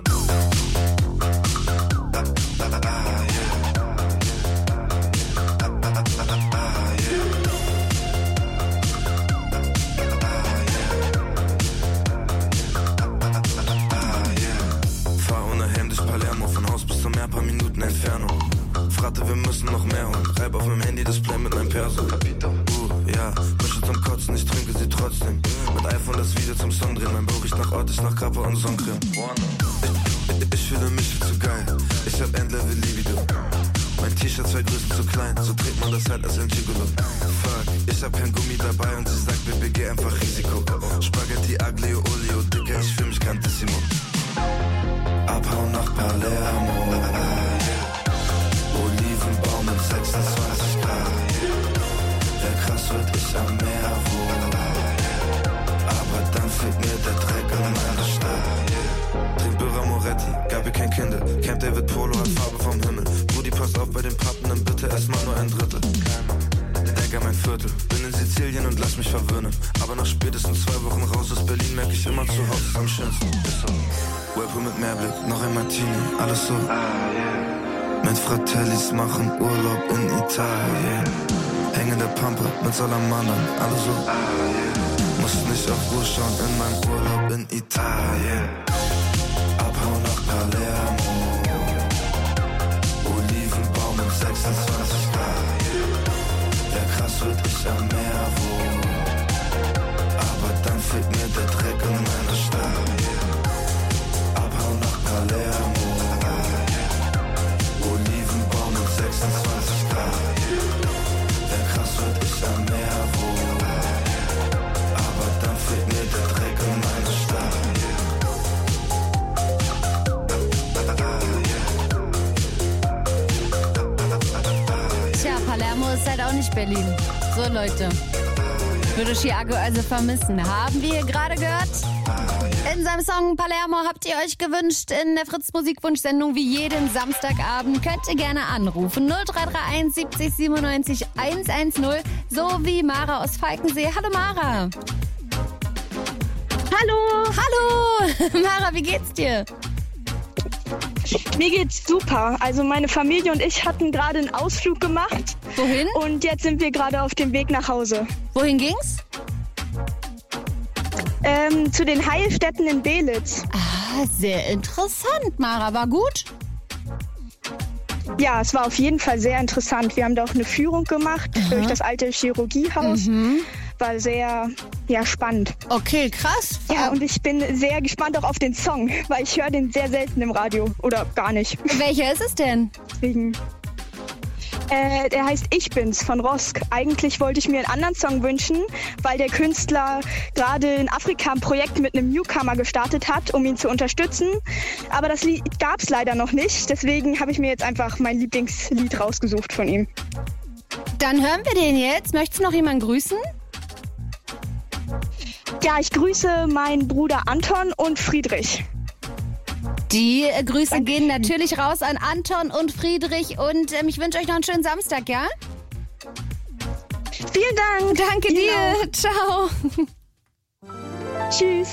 Fahr ohne Helm durch Palermo, von Haus bis zum Meer, paar Minuten Entfernung. Fragte, wir müssen noch mehr holen. Reib auf meinem Handy-Display mit meinem Perso. Uh, ja, Mische zum Kotzen, ich trinke sie trotzdem. Mit iPhone das Video zum Song drehen. Mein Bauch riecht nach Ort, ich nach Kappa und Sonnencreme. Ich, ich, ich fühle mich viel zu geil. Ich hab Endlevel Libido. Mein T-Shirt zwei Größen zu klein. So trägt man das halt als ein Gigolo. Fuck, ich hab kein Gummi dabei und sie sagt, Baby, geh einfach Risiko. Spaghetti, Aglio, Olio, Dicker, ich fühl mich grandissimo. Abhauen nach Palermo. Olivenbaum mit sechsundzwanzig Grad. Wer krass wird, ich am Meer wohnen. Aber dann fehlt mir der Dreck in meiner Stadt. Trink Birra Moretti, gab ihr kein Kinder. Camp David Polo hat Farbe vom Himmel. Brudi, pass auf bei den Pappen, dann bitte erstmal nur ein Drittel. Denk an mein Viertel, bin in Sizilien und lass mich verwöhnen. Aber nach spätestens zwei Wochen raus aus Berlin merk ich immer, zu Hause ist am schönsten. Whirlpool mit Meerblick, noch ein Martini, alles so. Mit Fratellis machen Urlaub in Italien. Hängende Pampe mit Salamandern, alles so. Muss nicht auf Uhr schauen in meinem Urlaub in Italien. Abhauen nach Palermo. Olivenbaum mit sechsundzwanzig Grad. Wer krass wird, ich am Meer wohnen. Aber dann fehlt mir der Dreck in meiner Stadt. Abhauen nach Palermo. Olivenbaum mit sechsundzwanzig Grad. Wer krass wird, ich am Meer wohnen. Aber dann fehlt mir der Dreck in meiner Stadt. Tja, Palermo ist halt auch nicht Berlin. So, Leute. Würde Chiago also vermissen. Haben wir hier gerade gehört? In seinem Song Palermo habt ihr euch gewünscht in der Fritz-Musikwunsch-Sendung wie jeden Samstagabend. Könnt ihr gerne anrufen. null drei drei eins siebzig siebenundneunzig hundertzehn, so wie Mara aus Falkensee. Hallo Mara. Hallo. Hallo. Mara, wie geht's dir? Mir geht's super. Also meine Familie und ich hatten gerade einen Ausflug gemacht. Wohin? Und jetzt sind wir gerade auf dem Weg nach Hause. Wohin ging's? Ähm, zu den Heilstätten in Belitz. Ah, sehr interessant. Mara, war gut? Ja, es war auf jeden Fall sehr interessant. Wir haben da auch eine Führung gemacht Aha. durch das alte Chirurgiehaus. Mhm. War sehr ja, spannend. Okay, krass. Ja, und ich bin sehr gespannt auch auf den Song, weil ich höre den sehr selten im Radio oder gar nicht. Welcher ist es denn? Deswegen. Äh, der heißt Ich Bin's von Rosk. Eigentlich wollte ich mir einen anderen Song wünschen, weil der Künstler gerade in Afrika ein Projekt mit einem Newcomer gestartet hat, um ihn zu unterstützen. Aber das Lied gab's leider noch nicht. Deswegen habe ich mir jetzt einfach mein Lieblingslied rausgesucht von ihm. Dann hören wir den jetzt. Möchtest du noch jemanden grüßen? Ja, ich grüße meinen Bruder Anton und Friedrich. Die äh, Grüße Danke. gehen natürlich raus an Anton und Friedrich und ähm, ich wünsche euch noch einen schönen Samstag, ja? Vielen Dank. Danke genau. dir. Ciao. Tschüss.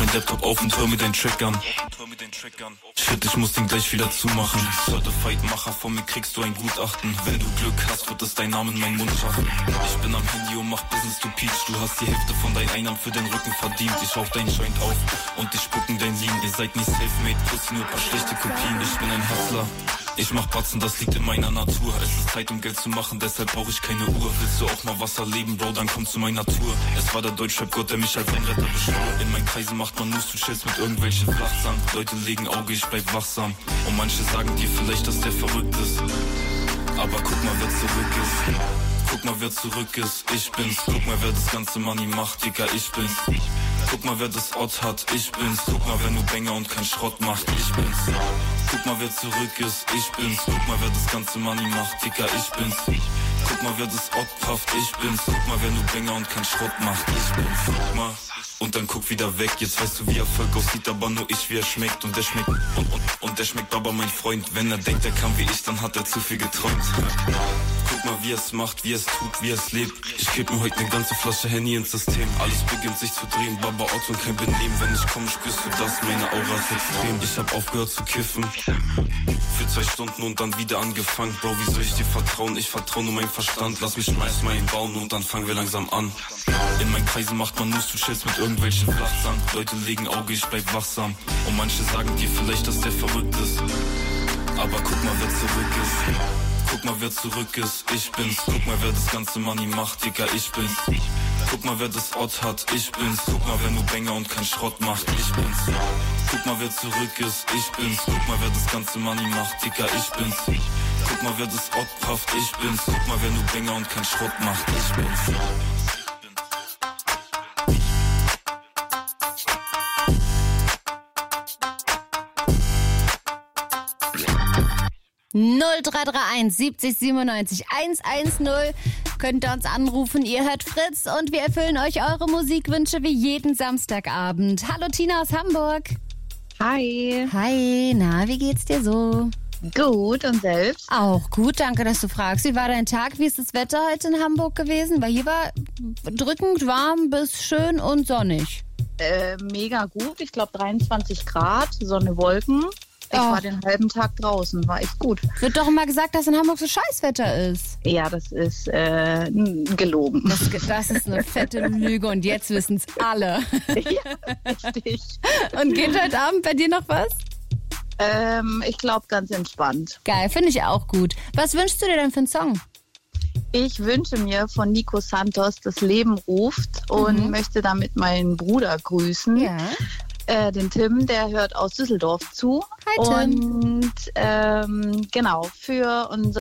mein Laptop auf und hör mir den Track an. Shit, ich muss den gleich wieder zumachen. Certified Macher, von mir kriegst du ein Gutachten. Wenn du Glück hast, wird es dein Name in meinen Mund schaffen. Ich bin am Handy und mach Business to Peach. Du hast die Hälfte von deinen Einnahmen für den Rücken verdient. Ich rauch dein Joint auf und ich spucken dein Lean. Ihr seid nicht self-made, Pussy, nur paar schlechte Kopien. Ich bin ein Hustler. Ich mach Batzen, das liegt in meiner Natur. Es ist Zeit, um Geld zu machen, deshalb brauche ich keine Uhr. Willst du auch mal was erleben, Bro, dann komm zu meiner Tour. Es war der Deutschrap-Gott, der mich als ein Retter beschwor. In meinen Kreisen macht man Moves, du chillst mit irgendwelchen Flachsang. Leute legen Auge, ich bleib wachsam. Und manche sagen dir vielleicht, dass der verrückt ist. Aber guck mal, wer zurück ist. Guck mal, wer zurück ist, ich bin's. Guck mal, wer das ganze Money macht, Digga, ich bin's. Guck mal, wer das Ort hat, ich bin's. Guck mal, wer nur Banger und kein Schrott macht, ich bin's. Guck mal, wer zurück ist, ich bin's. Guck mal, wer das ganze Money macht, Digga, ich bin's. Guck mal, wer das Ort pufft, ich bin's. Guck mal, wer nur Banger und kein Schrott macht, ich bin's. Guck mal. Und dann guck wieder weg, jetzt weißt du, wie Erfolg aussieht, aber nur ich, wie er schmeckt. Und der schmeckt, und, und, und der schmeckt aber mein Freund. Wenn er denkt, er kann wie ich, dann hat er zu viel geträumt. Guck mal, wie er es macht, wie er es tut, wie er es lebt. Ich geb mir heute ne ganze Flasche Henny ins System. Alles beginnt sich zu drehen, Baba Otto und kein Benehmen. Wenn ich komme, spürst du das, meine Aura ist extrem. Ich hab aufgehört zu kiffen, für zwei Stunden und dann wieder angefangen. Bro, wie soll ich dir vertrauen? Ich vertrau nur meinem Verstand. Lass mich schmeiß mal bauen und dann fangen wir langsam an. In meinen Kreisen macht man Moves, du chillst mit irgendwelchen Flachsang. Leute legen Auge, ich bleib wachsam. Und manche sagen dir vielleicht, dass der verrückt ist. Aber guck mal, wer zurück ist. Guck mal, wer zurück ist, ich bin's. Guck mal, wer das ganze Money macht, Digga, ich bin's. Guck mal, wer das Ort hat, ich bin's. Guck mal, wer nur Banger und kein Schrott macht, ich bin's. Guck mal, wer zurück ist, ich bin's. Guck mal, wer das ganze Money macht, Digga, ich bin's. Guck mal, wer das Ort pufft, ich bin's. Guck mal, wer nur Banger und kein Schrott macht, ich bin's. null drei drei eins siebzig siebenundneunzig hundertzehn. Könnt ihr uns anrufen, ihr hört Fritz und wir erfüllen euch eure Musikwünsche wie jeden Samstagabend. Hallo Tina aus Hamburg. Hi. Hi, na, wie geht's dir so? Gut, und selbst? Auch gut, danke, dass du fragst. Wie war dein Tag? Wie ist das Wetter heute in Hamburg gewesen? Weil hier war drückend warm bis schön und sonnig. Äh, mega gut, ich glaube dreiundzwanzig Grad, Sonne, Wolken. Ich Oh. war den halben Tag draußen, war echt gut. Wird doch immer gesagt, dass in Hamburg so Scheißwetter ist. Ja, das ist äh, gelogen. Das, das ist eine fette Lüge und jetzt wissen es alle. Ja, richtig. Und geht heute Abend bei dir noch was? Ähm, ich glaube ganz entspannt. Geil, finde ich auch gut. Was wünschst du dir denn für einen Song? Ich wünsche mir von Nico Santos Das Leben ruft und Mhm. möchte damit meinen Bruder grüßen. Ja. Äh, den Tim, der hört aus Düsseldorf zu. Hi, Tim. Und ähm, genau, für unser